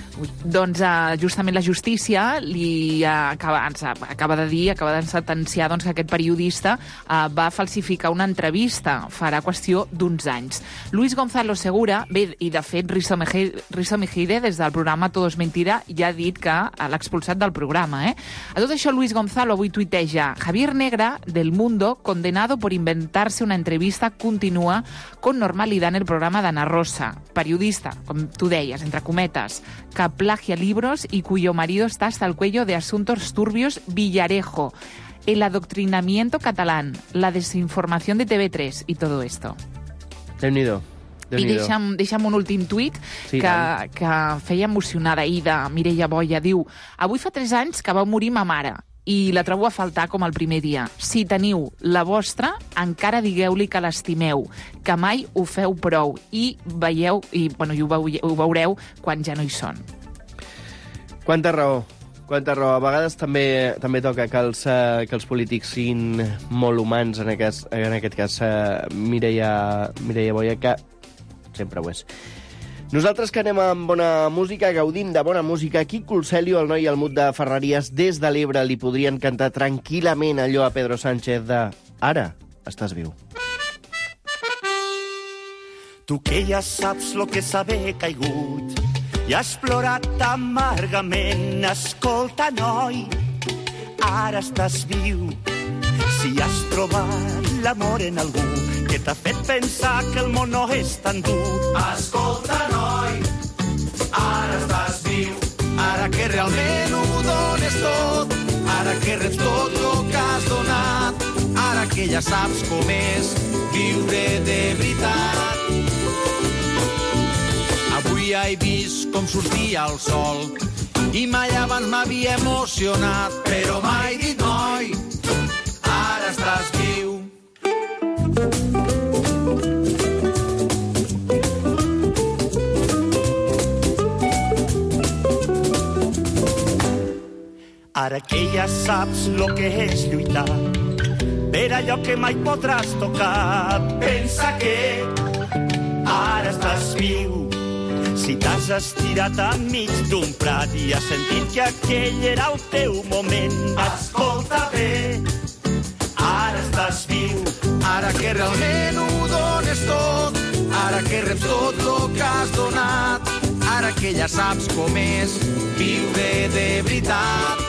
Doncs uh, justament la justícia li uh, acaba, ens, uh, acaba de dir, acaba de sentenciar doncs, que aquest periodista uh, va falsificar una entrevista farà qüestió d'uns anys. Luis Gonzalo Segura, bé, i de fet Rizo Mejide, Rizo Mejide des del programa Todo es Mentira ja ha dit que uh, l'ha expulsat del programa. Eh? A tot això, Luis Gonzalo avui tuiteja: Javier Negre, del Mundo, condenado por inventarse una entrevista, continúa con normalidad en el programa d'Ana Rosa. Periodista, com tu deies, entre cometes, que plagia libros y cuyo marido está hasta el cuello de asuntos turbios. Villarejo, el adoctrinamiento catalán, la desinformación de T V tres y todo esto. Déu-n'hi-do. I deixa'm, deixa'm un últim tuit sí, que, que feia emocionada ahir de Mireia Boia. Diu: avui fa tres anys que va morir ma mare i la trobo a faltar com el primer dia. Si teniu la vostra, encara digueu-li que l'estimeu, que mai ho feu prou i veieu i, bueno, i ho, veu, ho veureu quan ja no hi són. Quanta raó, quanta raó. A vegades també també toca que els, uh, que els polítics siguin molt humans, en aquest, en aquest cas uh, Mireia, Mireia Boia, que sempre ho és. Nosaltres que anem amb bona música, gaudint de bona música, Quico Ulcelio, el noi al mut de Ferreries, des de l'Ebre, li podrien cantar tranquil·lament allò a Pedro Sánchez de «Ara estàs viu». Tu que ja saps lo que és haver caigut i has plorat amargament, escolta, noi, ara estàs viu. Si has trobat l'amor en algú que t'ha fet pensar que el món no és tan dur, escolta, noi, ara estàs viu. Ara que realment ho dones tot, ara que reps tot el que has donat, ara que ja saps com és viure de veritat. Avui ja he vist com sortia el sol i mai abans m'havia emocionat, però mai dit, noi, ara estàs viu. Ara que ja saps lo que és lluitar per allò que mai podràs tocar, pensa que ara estàs viu. Si t'has estirat enmig d'un prat i has sentit que aquell era el teu moment, escolta bé, ara estàs viu. Ara que realment ho dones tot, ara que reps tot el que has donat, ara que ja saps com és viure de veritat.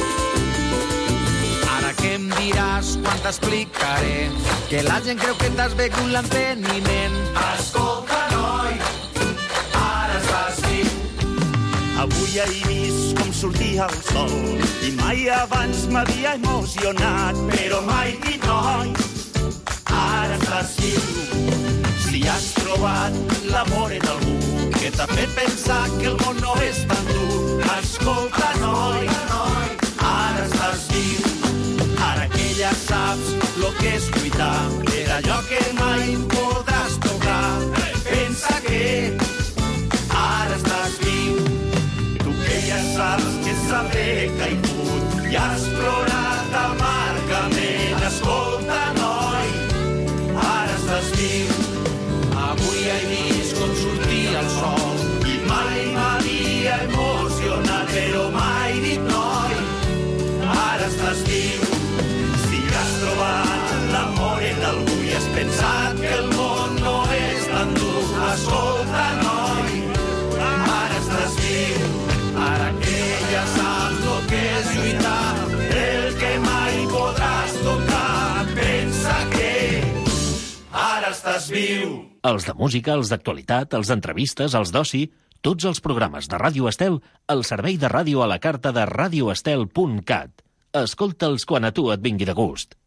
Ara que em diràs quan t'explicaré que la gent creu que t'has begut l'enteniment, escolta, noi, ara estàs viu. Avui ja he vist com sortia el sol i mai abans m'havia emocionat, però mai dit, noi, ara estàs viu. Si has trobat l'amor en algú que t'ha fet pensar que el món no és tan dur, escolta, noi, ara estàs viu. Ara que ja saps lo que és lluitar haver caigut i has plorat amargament. Escolta, noi, ara estàs viu. Avui he vist com sortia el sol i mai m'havia emocionat, però mai dit, noi, ara estàs viu. Si has trobat l'amor en algú i has pensat que el món no és tan dur, escolta, noi, ara estàs viu. Ara que ja saps el que és lluitar, el que mai podràs tocar, pensa que ara estàs viu. Els de música, els d'actualitat, els d'entrevistes, els d'oci, tots els programes de Ràdio Estel al servei de ràdio a la carta de radioestel punt cat. Escolta'ls quan a tu et vingui de gust.